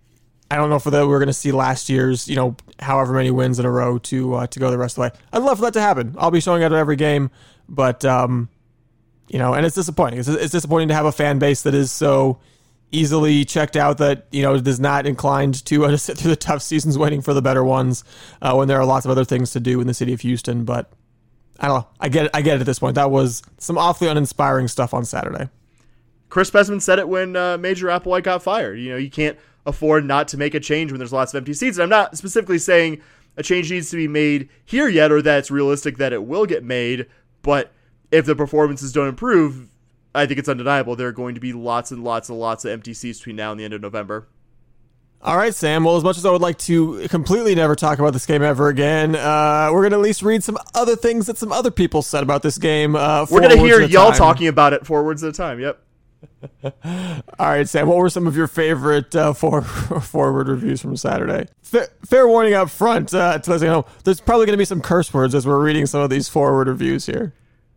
I don't know for that we're going to see last year's, you know, however many wins in a row to uh, to go the rest of the way. I'd love for that to happen. I'll be showing up at every game, but um, you know, and it's disappointing. It's, it's disappointing to have a fan base that is so easily checked out that, you know, is not inclined to, uh, to sit through the tough seasons waiting for the better ones uh, when there are lots of other things to do in the city of Houston. But I don't know. I get it. I get it at this point. That was some awfully uninspiring stuff on Saturday. Chris Besman said it when uh, Major Applewhite got fired. You know, you can't afford not to make a change when there's lots of empty seats. And I'm not specifically saying a change needs to be made here yet or that it's realistic that it will get made. But if the performances don't improve, I think it's undeniable there are going to be lots and lots and lots of empty seats between now and the end of November. All right, Sam. Well, as much as I would like to completely never talk about this game ever again, uh, we're going to at least read some other things that some other people said about this game. Uh, we're going to hear y'all time. talking about it four words at a time. Yep. All right, Sam. What were some of your favorite uh, for, forward reviews from Saturday? Fair, fair warning up front uh, to let you know, there's probably going to be some curse words as we're reading some of these forward reviews here.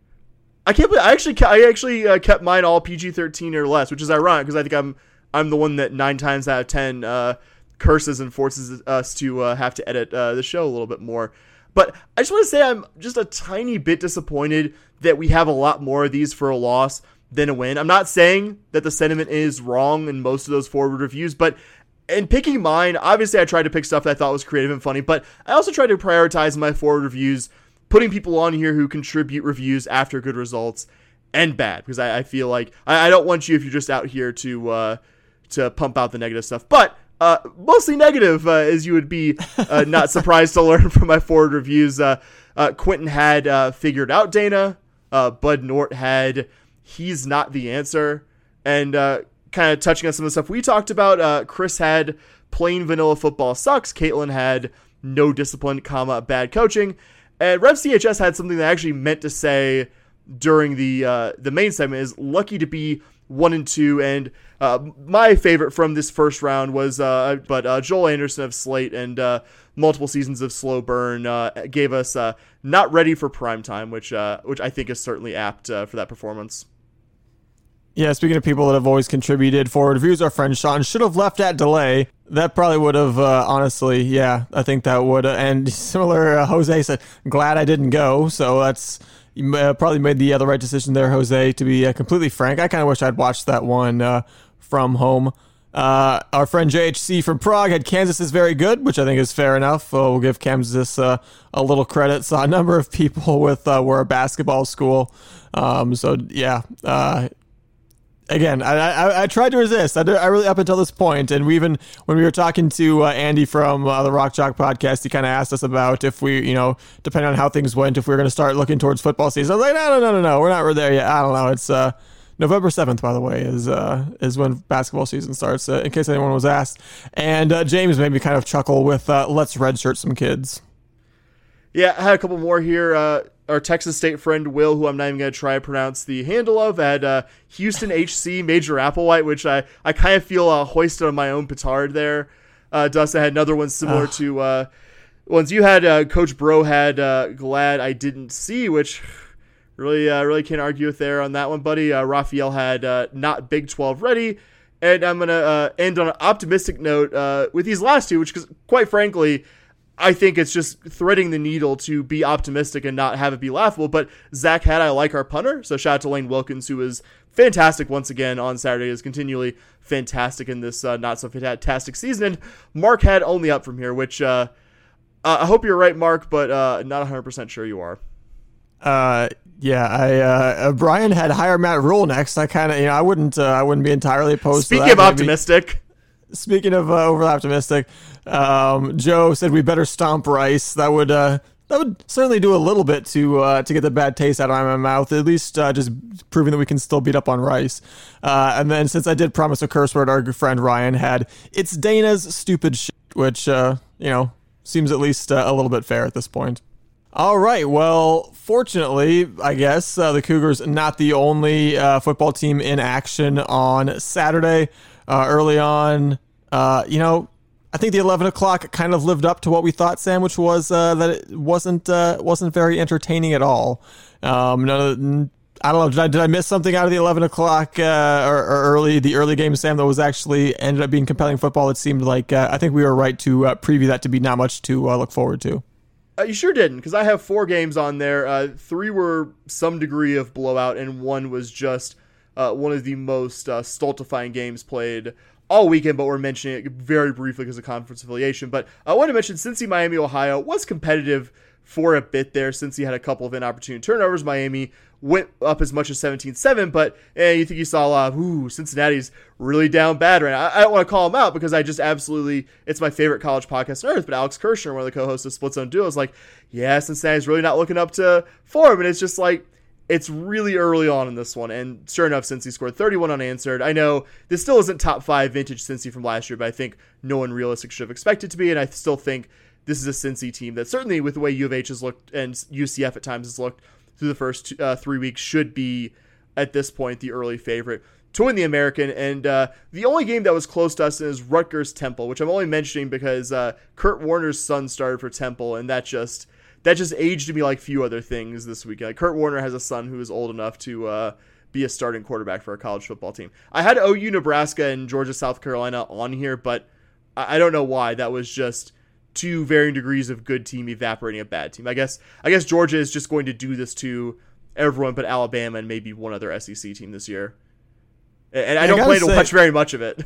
I can't believe I actually I actually uh, kept mine all P G thirteen or less, which is ironic because I think I'm I'm the one that nine times out of ten uh, curses and forces us to uh, have to edit uh, the show a little bit more. But I just want to say I'm just a tiny bit disappointed that we have a lot more of these for a loss than a win. I'm not saying that the sentiment is wrong in most of those forward reviews, but in picking mine, obviously I tried to pick stuff that I thought was creative and funny, but I also tried to prioritize my forward reviews, putting people on here who contribute reviews after good results and bad, because I, I feel like I, I don't want you if you're just out here to uh, to pump out the negative stuff, but uh, mostly negative, uh, as you would be uh, not surprised to learn from my forward reviews. Uh, uh, Quentin had uh, figured out Dana. Uh, Bud Nort had he's not the answer, and uh, kind of touching on some of the stuff we talked about. Uh, Chris had plain vanilla football sucks. Caitlin had no discipline, comma bad coaching. And Rev C H S had something that I actually meant to say during the uh, the main segment is lucky to be one and two. And uh, my favorite from this first round was, uh, but uh, Joel Anderson of Slate and uh, multiple seasons of Slow Burn uh, gave us uh, not ready for prime time, which uh, which I think is certainly apt uh, for that performance. Yeah, speaking of people that have always contributed forward reviews, our friend Sean should have left at delay. That probably would have, uh, honestly, yeah, I think that would. Uh, and similar, uh, Jose said, glad I didn't go. So that's you uh, probably made the, uh, the right decision there, Jose, to be uh, completely frank. I kind of wish I'd watched that one uh, from home. Uh, our friend J H C from Prague had Kansas is very good, which I think is fair enough. Uh, we'll give Kansas uh, a little credit. Saw a number of people with uh, were a basketball school. Um, so, yeah, uh Again, I, I I tried to resist. I, I really up until this point, and we even when we were talking to uh, Andy from uh, the Rock Chalk podcast, he kind of asked us about if we, you know, depending on how things went, if we were going to start looking towards football season. I was like, no, no, no, no, no, we're not there yet. I don't know. It's uh, November seventh, by the way, is uh, is when basketball season starts. Uh, in case anyone was asked, and uh, James made me kind of chuckle with uh, "Let's redshirt some kids." Yeah, I had a couple more here. Uh, our Texas State friend Will, who I'm not even going to try to pronounce the handle of, had uh, Houston H C Major Applewhite, which I, I kind of feel uh, hoisted on my own petard there. Uh, Dustin had another one similar Ugh. to uh, ones you had. Uh, Coach Bro had uh, Glad I Didn't See, which really uh, really can't argue with there on that one, buddy. Uh, Raphael had uh, Not Big twelve Ready. And I'm going to uh, end on an optimistic note uh, with these last two, which, cause, quite frankly, I think it's just threading the needle to be optimistic and not have it be laughable. But Zach had I like our punter. So shout out to Lane Wilkins, who was fantastic once again on Saturday, is continually fantastic in this uh, not so fantastic season. And Mark had only up from here, which uh, uh, I hope you're right, Mark, but uh, not one hundred percent sure you are. Uh, yeah, I uh, Brian had hire Matt Rule next. I kind of, you know, I wouldn't, uh, I wouldn't be entirely opposed Speaking to that. Speaking of optimistic. Speaking of uh, over optimistic, um, Joe said we better stomp Rice. That would uh, that would certainly do a little bit to uh, to get the bad taste out of my mouth. At least uh, just proving that we can still beat up on Rice. Uh, and then since I did promise a curse word, our good friend Ryan had it's Dana's stupid shit, which uh, you know seems at least uh, a little bit fair at this point. All right. Well, fortunately, I guess uh, the Cougars not the only uh, football team in action on Saturday. Uh, early on, uh, you know, I think the eleven o'clock kind of lived up to what we thought, Sam, which was uh, that it wasn't uh, wasn't very entertaining at all. Um, none of the, I don't know. Did I, did I miss something out of the eleven o'clock uh, or, or early the early game, Sam, that was actually ended up being compelling football? It seemed like uh, I think we were right to uh, preview that to be not much to uh, look forward to. Uh, you sure didn't, because I have four games on there. Uh, three were some degree of blowout, and one was just uh, one of the most uh, stultifying games played all weekend, but we're mentioning it very briefly because of conference affiliation. But I want to mention Cincy, Miami, Ohio was competitive for a bit there. Cincy had a couple of inopportune turnovers. Miami went up as much as seventeen seven, but eh, you think you saw a lot of, ooh, Cincinnati's really down bad right now. I, I don't want to call them out because I just absolutely, it's my favorite college podcast on earth, but Alex Kirshner, one of the co-hosts of Split Zone Duo, is like, yeah, Cincinnati's really not looking up to form, and it's just like, it's really early on in this one, and sure enough, Cincy scored thirty-one unanswered. I know this still isn't top five vintage Cincy from last year, but I think no one realistic should have expected it to be, and I still think this is a Cincy team that certainly with the way U of H has looked and U C F at times has looked through the first two, uh, three weeks should be, at this point, the early favorite to win the American. And uh, the only game that was close to us is Rutgers-Temple, which I'm only mentioning because uh, Kurt Warner's son started for Temple, and that just that just aged me like few other things this week. Like, Kurt Warner has a son who is old enough to uh, be a starting quarterback for a college football team. I had O U, Nebraska, and Georgia, South Carolina on here, but I, I don't know why. That was just two varying degrees of good team evaporating a bad team. I guess I guess Georgia is just going to do this to everyone but Alabama and maybe one other S E C team this year. And I, I don't plan to say, watch very much of it.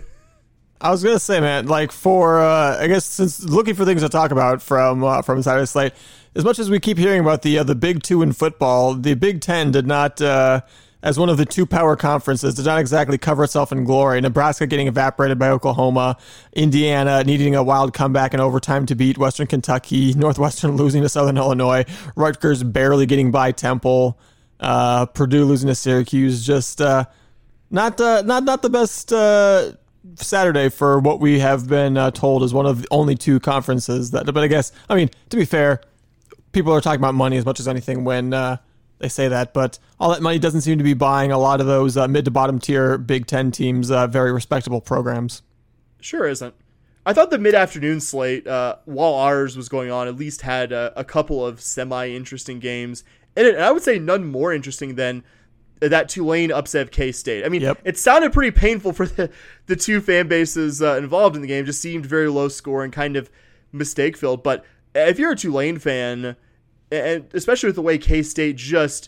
I was going to say, man, like for, uh, I guess since looking for things to talk about from uh, from Saturday slate, as much as we keep hearing about the uh, the Big Two in football, the Big Ten did not, uh, as one of the two power conferences, did not exactly cover itself in glory. Nebraska getting evaporated by Oklahoma, Indiana needing a wild comeback in overtime to beat Western Kentucky, Northwestern losing to Southern Illinois, Rutgers barely getting by Temple, uh, Purdue losing to Syracuse. Just uh, not uh, not not the best uh, Saturday for what we have been uh, told is one of the only two conferences that. But I guess, I mean, to be fair, people are talking about money as much as anything when uh, they say that, but all that money doesn't seem to be buying a lot of those uh, mid to bottom tier Big Ten teams uh, very respectable programs. Sure isn't. I thought the mid-afternoon slate, uh, while ours was going on, at least had a, a couple of semi-interesting games. And, it, and I would say none more interesting than that Tulane upset of K-State. I mean, yep. It sounded pretty painful for the, the two fan bases uh, involved in the game. Just seemed very low score and kind of mistake-filled. But if you're a Tulane fan, and especially with the way K-State just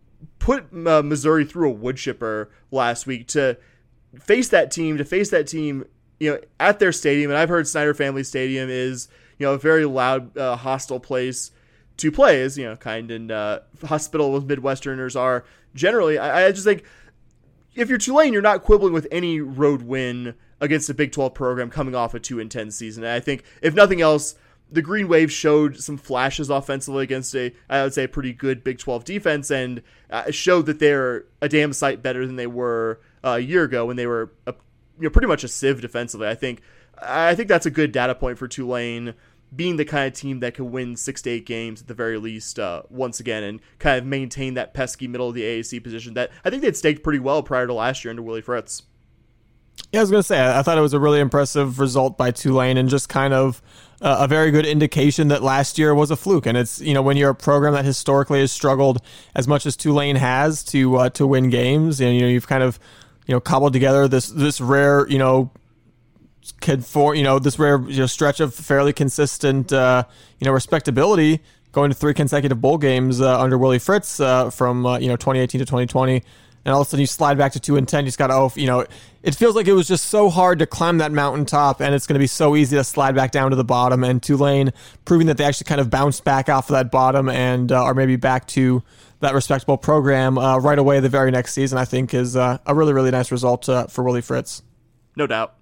put uh, Missouri through a wood chipper last week, to face that team, to face that team, you know, at their stadium, and I've heard Snyder Family Stadium is, you know, a very loud, uh, hostile place to play, as, you know, kind and uh, hospitable as Midwesterners are generally. I, I just think if you're Tulane, you're not quibbling with any road win against a Big twelve program coming off a two and ten season. And I think, if nothing else, the Green Wave showed some flashes offensively against a, I would say, a pretty good Big twelve defense, and uh, showed that they're a damn sight better than they were uh, a year ago when they were a, you know, pretty much a sieve defensively. I think I think that's a good data point for Tulane being the kind of team that can win six to eight games at the very least uh, once again, and kind of maintain that pesky middle of the A A C position that I think they'd staked pretty well prior to last year under Willie Fritz. Yeah, I was going to say, I thought it was a really impressive result by Tulane, and just kind of uh, a very good indication that last year was a fluke. And it's, you know, when you're a program that historically has struggled as much as Tulane has to uh, to win games, and, you know, you've kind of, you know, cobbled together this this rare, you know, kid for, you know, this rare, you know, stretch of fairly consistent, uh, you know, respectability, going to three consecutive bowl games uh, under Willie Fritz uh, from, uh, you know, twenty eighteen to twenty twenty. And all of a sudden you slide back to two and ten. You just got to, oh, you know, it feels like it was just so hard to climb that mountaintop, and it's going to be so easy to slide back down to the bottom. And Tulane proving that they actually kind of bounced back off of that bottom and uh, are maybe back to that respectable program uh, right away the very next season, I think is uh, a really, really nice result uh, for Willie Fritz. No doubt.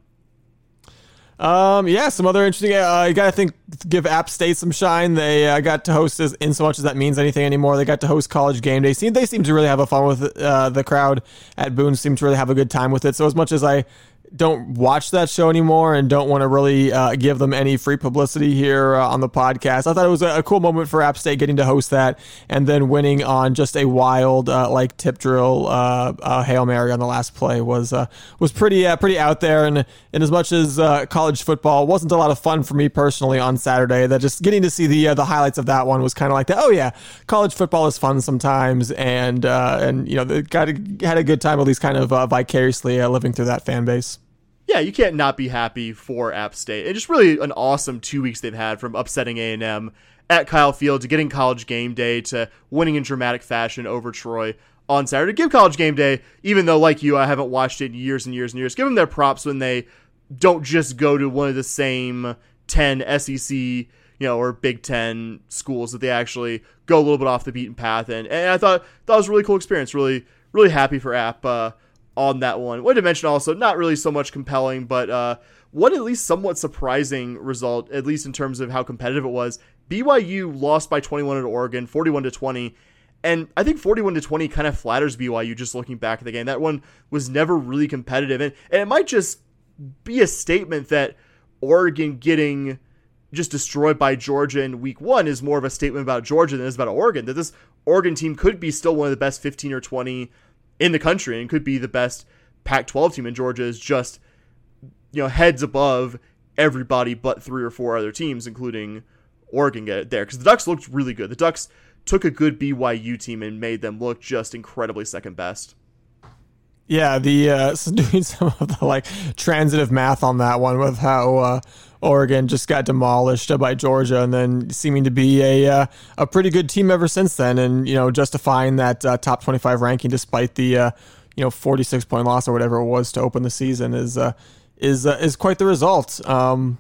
Um, yeah, some other interesting, uh, you got to think, give App State some shine. They uh, got to host, as, in so much as that means anything anymore, they got to host College Game Day. Seem, they seem to really have a fun with it. Uh, the crowd at Boone seemed to really have a good time with it. So as much as I don't watch that show anymore and don't want to really uh, give them any free publicity here uh, on the podcast. I thought it was a, a cool moment for App State getting to host that and then winning on just a wild uh, like tip drill uh, uh, Hail Mary on the last play was uh, was pretty uh, pretty out there. And, and as much as uh, college football wasn't a lot of fun for me personally on Saturday, that just getting to see the uh, the highlights of that one was kind of like, the, oh yeah, college football is fun sometimes, and uh, and you know, the got had a good time at least kind of uh, vicariously uh, living through that fan base. Yeah, you can't not be happy for App State. And just really an awesome two weeks they've had, from upsetting A and M at Kyle Field to getting College Game Day to winning in dramatic fashion over Troy on Saturday. Give College Game Day, even though like you, I haven't watched it in years and years and years, give them their props when they don't just go to one of the same ten S E C, you know, or Big Ten schools, that they actually go a little bit off the beaten path. And, and I thought that was a really cool experience. Really, really happy for App uh, on that one. Wanted to mention also, not really so much compelling, but uh, one at least somewhat surprising result, at least in terms of how competitive it was. B Y U lost by twenty-one at Oregon, forty-one to twenty. And I think forty-one to twenty kind of flatters B Y U just looking back at the game. That one was never really competitive. And, and it might just be a statement that Oregon getting just destroyed by Georgia in week one is more of a statement about Georgia than it is about Oregon. That this Oregon team could be still one of the best fifteen or twenty in the country and could be the best Pac twelve team, and Georgia is just, you know, heads above everybody but three or four other teams, including Oregon, get it there. Because the Ducks looked really good. The Ducks took a good B Y U team and made them look just incredibly second best. Yeah, the uh, so doing some of the like transitive math on that one with how uh, Oregon just got demolished by Georgia, and then seeming to be a uh, a pretty good team ever since then, and you know, justifying that uh, top twenty-five ranking despite the uh, you know forty-six point loss or whatever it was to open the season is uh, is uh, is quite the result. Um,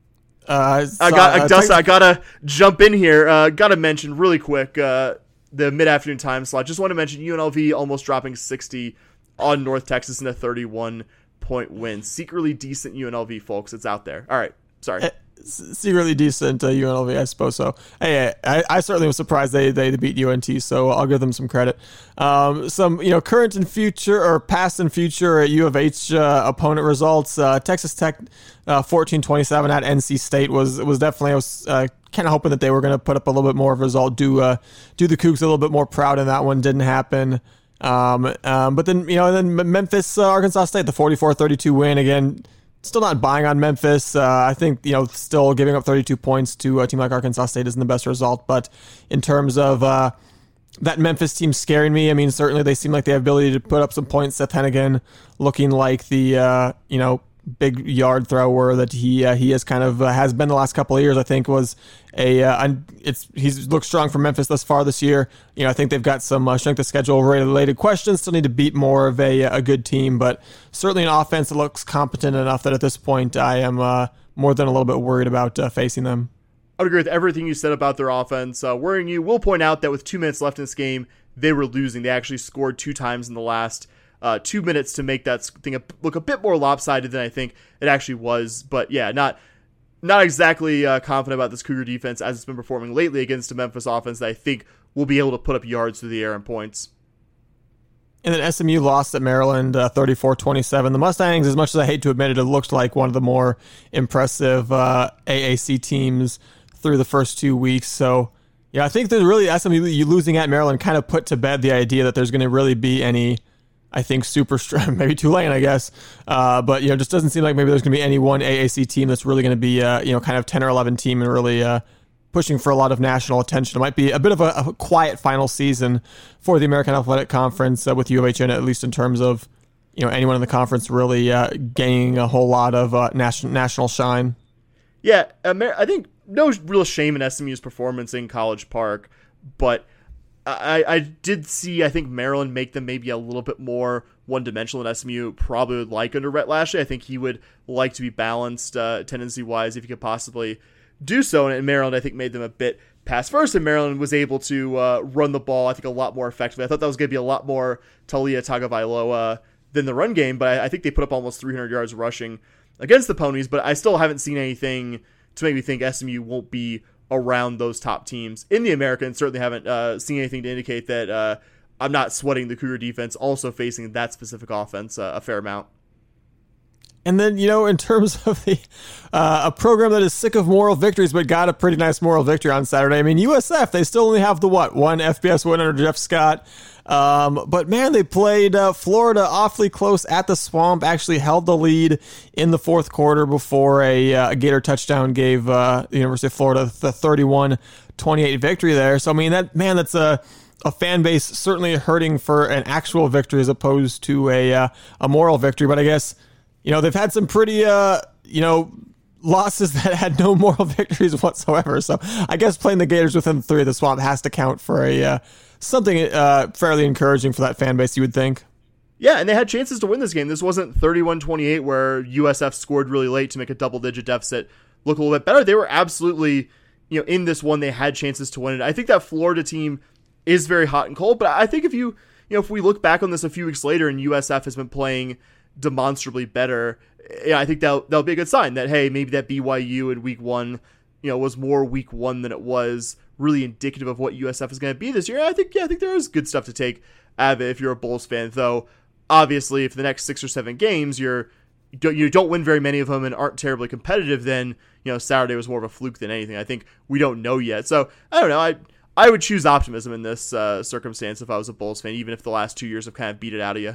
uh, I got uh, Dustin, I gotta jump in here. Uh, gotta mention really quick uh, the mid afternoon time slot. Just want to mention U N L V almost dropping sixty on North Texas in a thirty-one point win. Secretly decent U N L V, folks. It's out there. All right. Sorry. Secretly decent uh, U N L V, I suppose so. Hey, I, I certainly was surprised they they beat U N T, so I'll give them some credit. Um, some you know current and future, or past and future U of H uh, opponent results. Uh, Texas Tech uh, fourteen twenty-seven at N C State was was definitely I was uh, kind of hoping that they were going to put up a little bit more of a result, do uh, do the Cougs a little bit more proud, and that one didn't happen. Um, um, but then, you know, then Memphis, uh, Arkansas State, the forty-four thirty-two win. Again, still not buying on Memphis. Uh, I think, you know, still giving up thirty-two points to a team like Arkansas State isn't the best result. But in terms of uh, that Memphis team scaring me, I mean, certainly they seem like they have ability to put up some points. Seth Hennigan looking like the, uh, you know, big yard thrower that he uh, he has kind of uh, has been the last couple of years. I think was a uh, it's he's looked strong for Memphis thus far this year. You know, I think they've got some uh, strength of schedule related questions. Still need to beat more of a a good team, but certainly an offense that looks competent enough that at this point I am uh, more than a little bit worried about uh, facing them. I would agree with everything you said about their offense. Uh, worrying you, will point out that with two minutes left in this game, they were losing. They actually scored two times in the last Uh, two minutes to make that thing look a bit more lopsided than I think it actually was. But yeah, not not exactly uh, confident about this Cougar defense as it's been performing lately against a Memphis offense that I think will be able to put up yards through the air and points. And then S M U lost at Maryland uh, thirty-four twenty-seven. The Mustangs, as much as I hate to admit it, it looked like one of the more impressive uh, A A C teams through the first two weeks. So yeah, I think that really S M U losing at Maryland kind of put to bed the idea that there's going to really be any, I think, super strong, maybe Tulane, I guess. Uh, but, you know, just doesn't seem like maybe there's going to be any one A A C team that's really going to be, uh, you know, kind of ten or eleven team and really uh, pushing for a lot of national attention. It might be a bit of a, a quiet final season for the American Athletic Conference uh, with U of H in it, at least in terms of, you know, anyone in the conference really uh, gaining a whole lot of uh, national national shine. Yeah, Amer- I think no real shame in S M U's performance in College Park, but I, I did see, I think, Maryland make them maybe a little bit more one-dimensional than S M U probably would like under Rhett Lashley. I think he would like to be balanced uh, tendency-wise if he could possibly do so. And Maryland, I think, made them a bit pass-first, and Maryland was able to uh, run the ball, I think, a lot more effectively. I thought that was going to be a lot more Talia Tagovailoa than the run game, but I, I think they put up almost three hundred yards rushing against the Ponies, but I still haven't seen anything to make me think S M U won't be around those top teams in the American. Certainly haven't uh, seen anything to indicate that uh, I'm not sweating the Cougar defense also facing that specific offense uh, a fair amount. And then, you know, in terms of the uh, a program that is sick of moral victories but got a pretty nice moral victory on Saturday. I mean, U S F, they still only have the, what, one F B S win under Jeff Scott. Um, but, man, they played uh, Florida awfully close at the Swamp, actually held the lead in the fourth quarter before a, uh, a Gator touchdown gave uh, the University of Florida the thirty-one twenty-eight victory there. So, I mean, that man, that's a... a fan base certainly hurting for an actual victory as opposed to a uh, a moral victory. But I guess, you know, they've had some pretty, uh, you know, losses that had no moral victories whatsoever. So I guess playing the Gators within three of the Swamp has to count for a uh, something uh, fairly encouraging for that fan base, you would think. Yeah, and they had chances to win this game. This wasn't thirty-one twenty-eight where U S F scored really late to make a double-digit deficit look a little bit better. They were absolutely, you know, in this one, they had chances to win it. I think that Florida team is very hot and cold, but I think if you, you know, if we look back on this a few weeks later and U S F has been playing demonstrably better, yeah, I think that'll, that'll be a good sign that, hey, maybe that B Y U in week one, you know, was more week one than it was really indicative of what U S F is going to be this year. I think, yeah, I think there is good stuff to take out of it if you're a Bulls fan, though. Obviously, if the next six or seven games you're you don't, you don't win very many of them and aren't terribly competitive, then, you know, Saturday was more of a fluke than anything. I think we don't know yet. So I don't know. I I would choose optimism in this uh, circumstance if I was a Bulls fan, even if the last two years have kind of beat it out of you.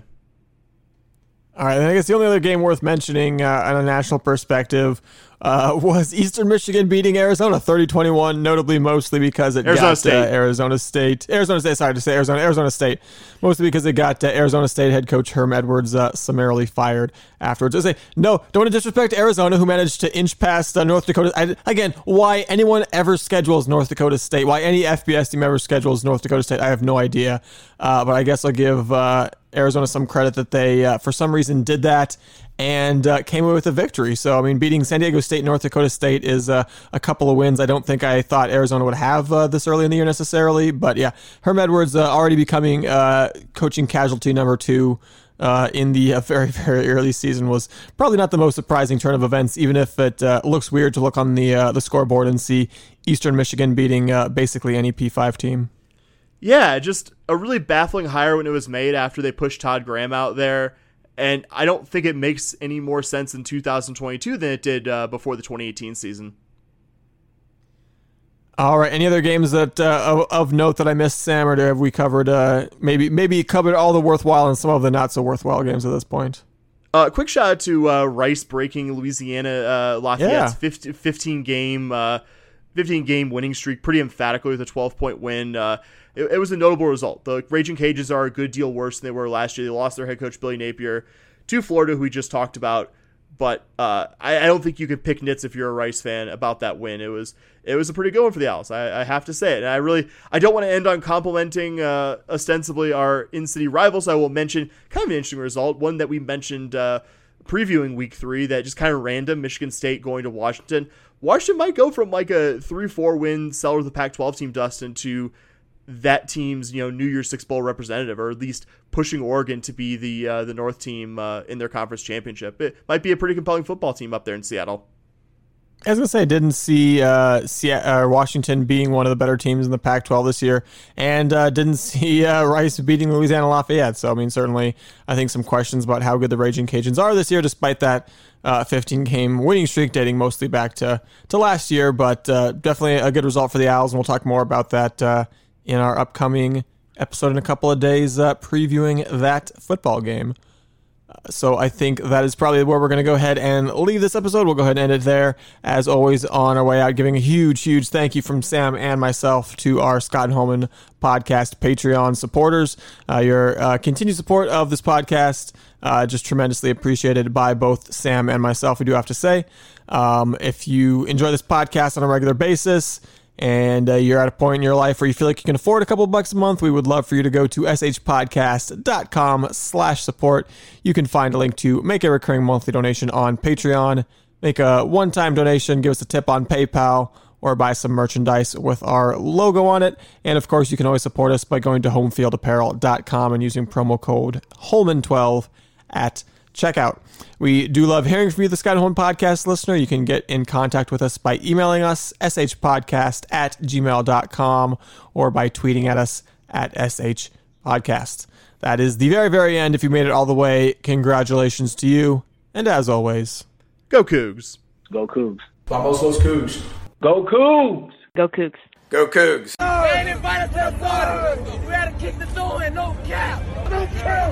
All right, and I guess the only other game worth mentioning uh, on a national perspective uh, was Eastern Michigan beating Arizona thirty twenty-one, notably mostly because it Arizona got State. Uh, Arizona State. Arizona State, sorry to say Arizona, Arizona State. Mostly because it got uh, Arizona State head coach Herm Edwards uh, summarily fired afterwards. I say, no, don't want to disrespect Arizona, who managed to inch past uh, North Dakota. I, again, why anyone ever schedules North Dakota State, why any F B S team ever schedules North Dakota State, I have no idea. Uh, but I guess I'll give uh, Arizona some credit that they, uh, for some reason, did that and uh, came away with a victory. So, I mean, beating San Diego State, North Dakota State is uh, a couple of wins. I don't think I thought Arizona would have uh, this early in the year necessarily. But, yeah, Herm Edwards uh, already becoming uh, coaching casualty number two uh, in the uh, very, very early season was probably not the most surprising turn of events, even if it uh, looks weird to look on the, uh, the scoreboard and see Eastern Michigan beating uh, basically any P five team. Yeah, just a really baffling hire when it was made after they pushed Todd Graham out there. And I don't think it makes any more sense in two thousand twenty-two than it did uh, before the twenty eighteen season. All right. Any other games that uh, of, of note that I missed, Sam, or have we covered? Uh, maybe maybe covered all the worthwhile and some of the not so worthwhile games at this point. Uh, quick shout out to uh, Rice breaking Louisiana uh, Lafayette's Yeah. fifteen game uh, fifteen game winning streak pretty emphatically with a twelve point win. Uh, it, it was a notable result. The Raging Cajuns are a good deal worse than they were last year. They lost their head coach Billy Napier to Florida, who we just talked about. But uh, I, I don't think you can pick nits if you're a Rice fan about that win. It was it was a pretty good one for the Owls. I, I have to say it. And I really I don't want to end on complimenting uh, ostensibly our in-city rivals. I will mention kind of an interesting result, one that we mentioned uh, previewing week three that just kind of random. Michigan State going to Washington. Washington might go from like a three four win seller of the Pac twelve team, Dustin, to that team's, you know, New Year's Six Bowl representative, or at least pushing Oregon to be the uh, the North team uh, in their conference championship. It might be a pretty compelling football team up there in Seattle. I was going to say, I didn't see uh, Seattle, uh, Washington being one of the better teams in the Pac twelve this year, and uh, didn't see uh, Rice beating Louisiana Lafayette. So, I mean, certainly, I think some questions about how good the Raging Cajuns are this year, despite that uh, fifteen game winning streak dating mostly back to, to last year. But uh, definitely a good result for the Owls, and we'll talk more about that uh, in our upcoming episode in a couple of days, uh, previewing that football game. So I think that is probably where we're going to go ahead and leave this episode. We'll go ahead and end it there. As always, on our way out, giving a huge, huge thank you from Sam and myself to our Scott Holman podcast Patreon supporters. Uh, your uh, continued support of this podcast, uh, just tremendously appreciated by both Sam and myself, we do have to say. Um, if you enjoy this podcast on a regular basis, and uh, you're at a point in your life where you feel like you can afford a couple bucks a month, we would love for you to go to shpodcast.com slash support. You can find a link to make a recurring monthly donation on Patreon, make a one-time donation, give us a tip on PayPal, or buy some merchandise with our logo on it. And of course, you can always support us by going to homefield apparel dot com and using promo code Holman twelve at checkout. We do love hearing from you, the Scott Holman podcast listener. You can get in contact with us by emailing us, shpodcast at gmail dot com, or by tweeting at us at shpodcast. That is the very, very end. If you made it all the way, congratulations to you. And as always, go Cougs. Go Cougs. Vamos los Cougs. Go Cougs. Go Cougs. Go Cougs. We ain't invited to the party. We had to kick the door in, no cap. No cap.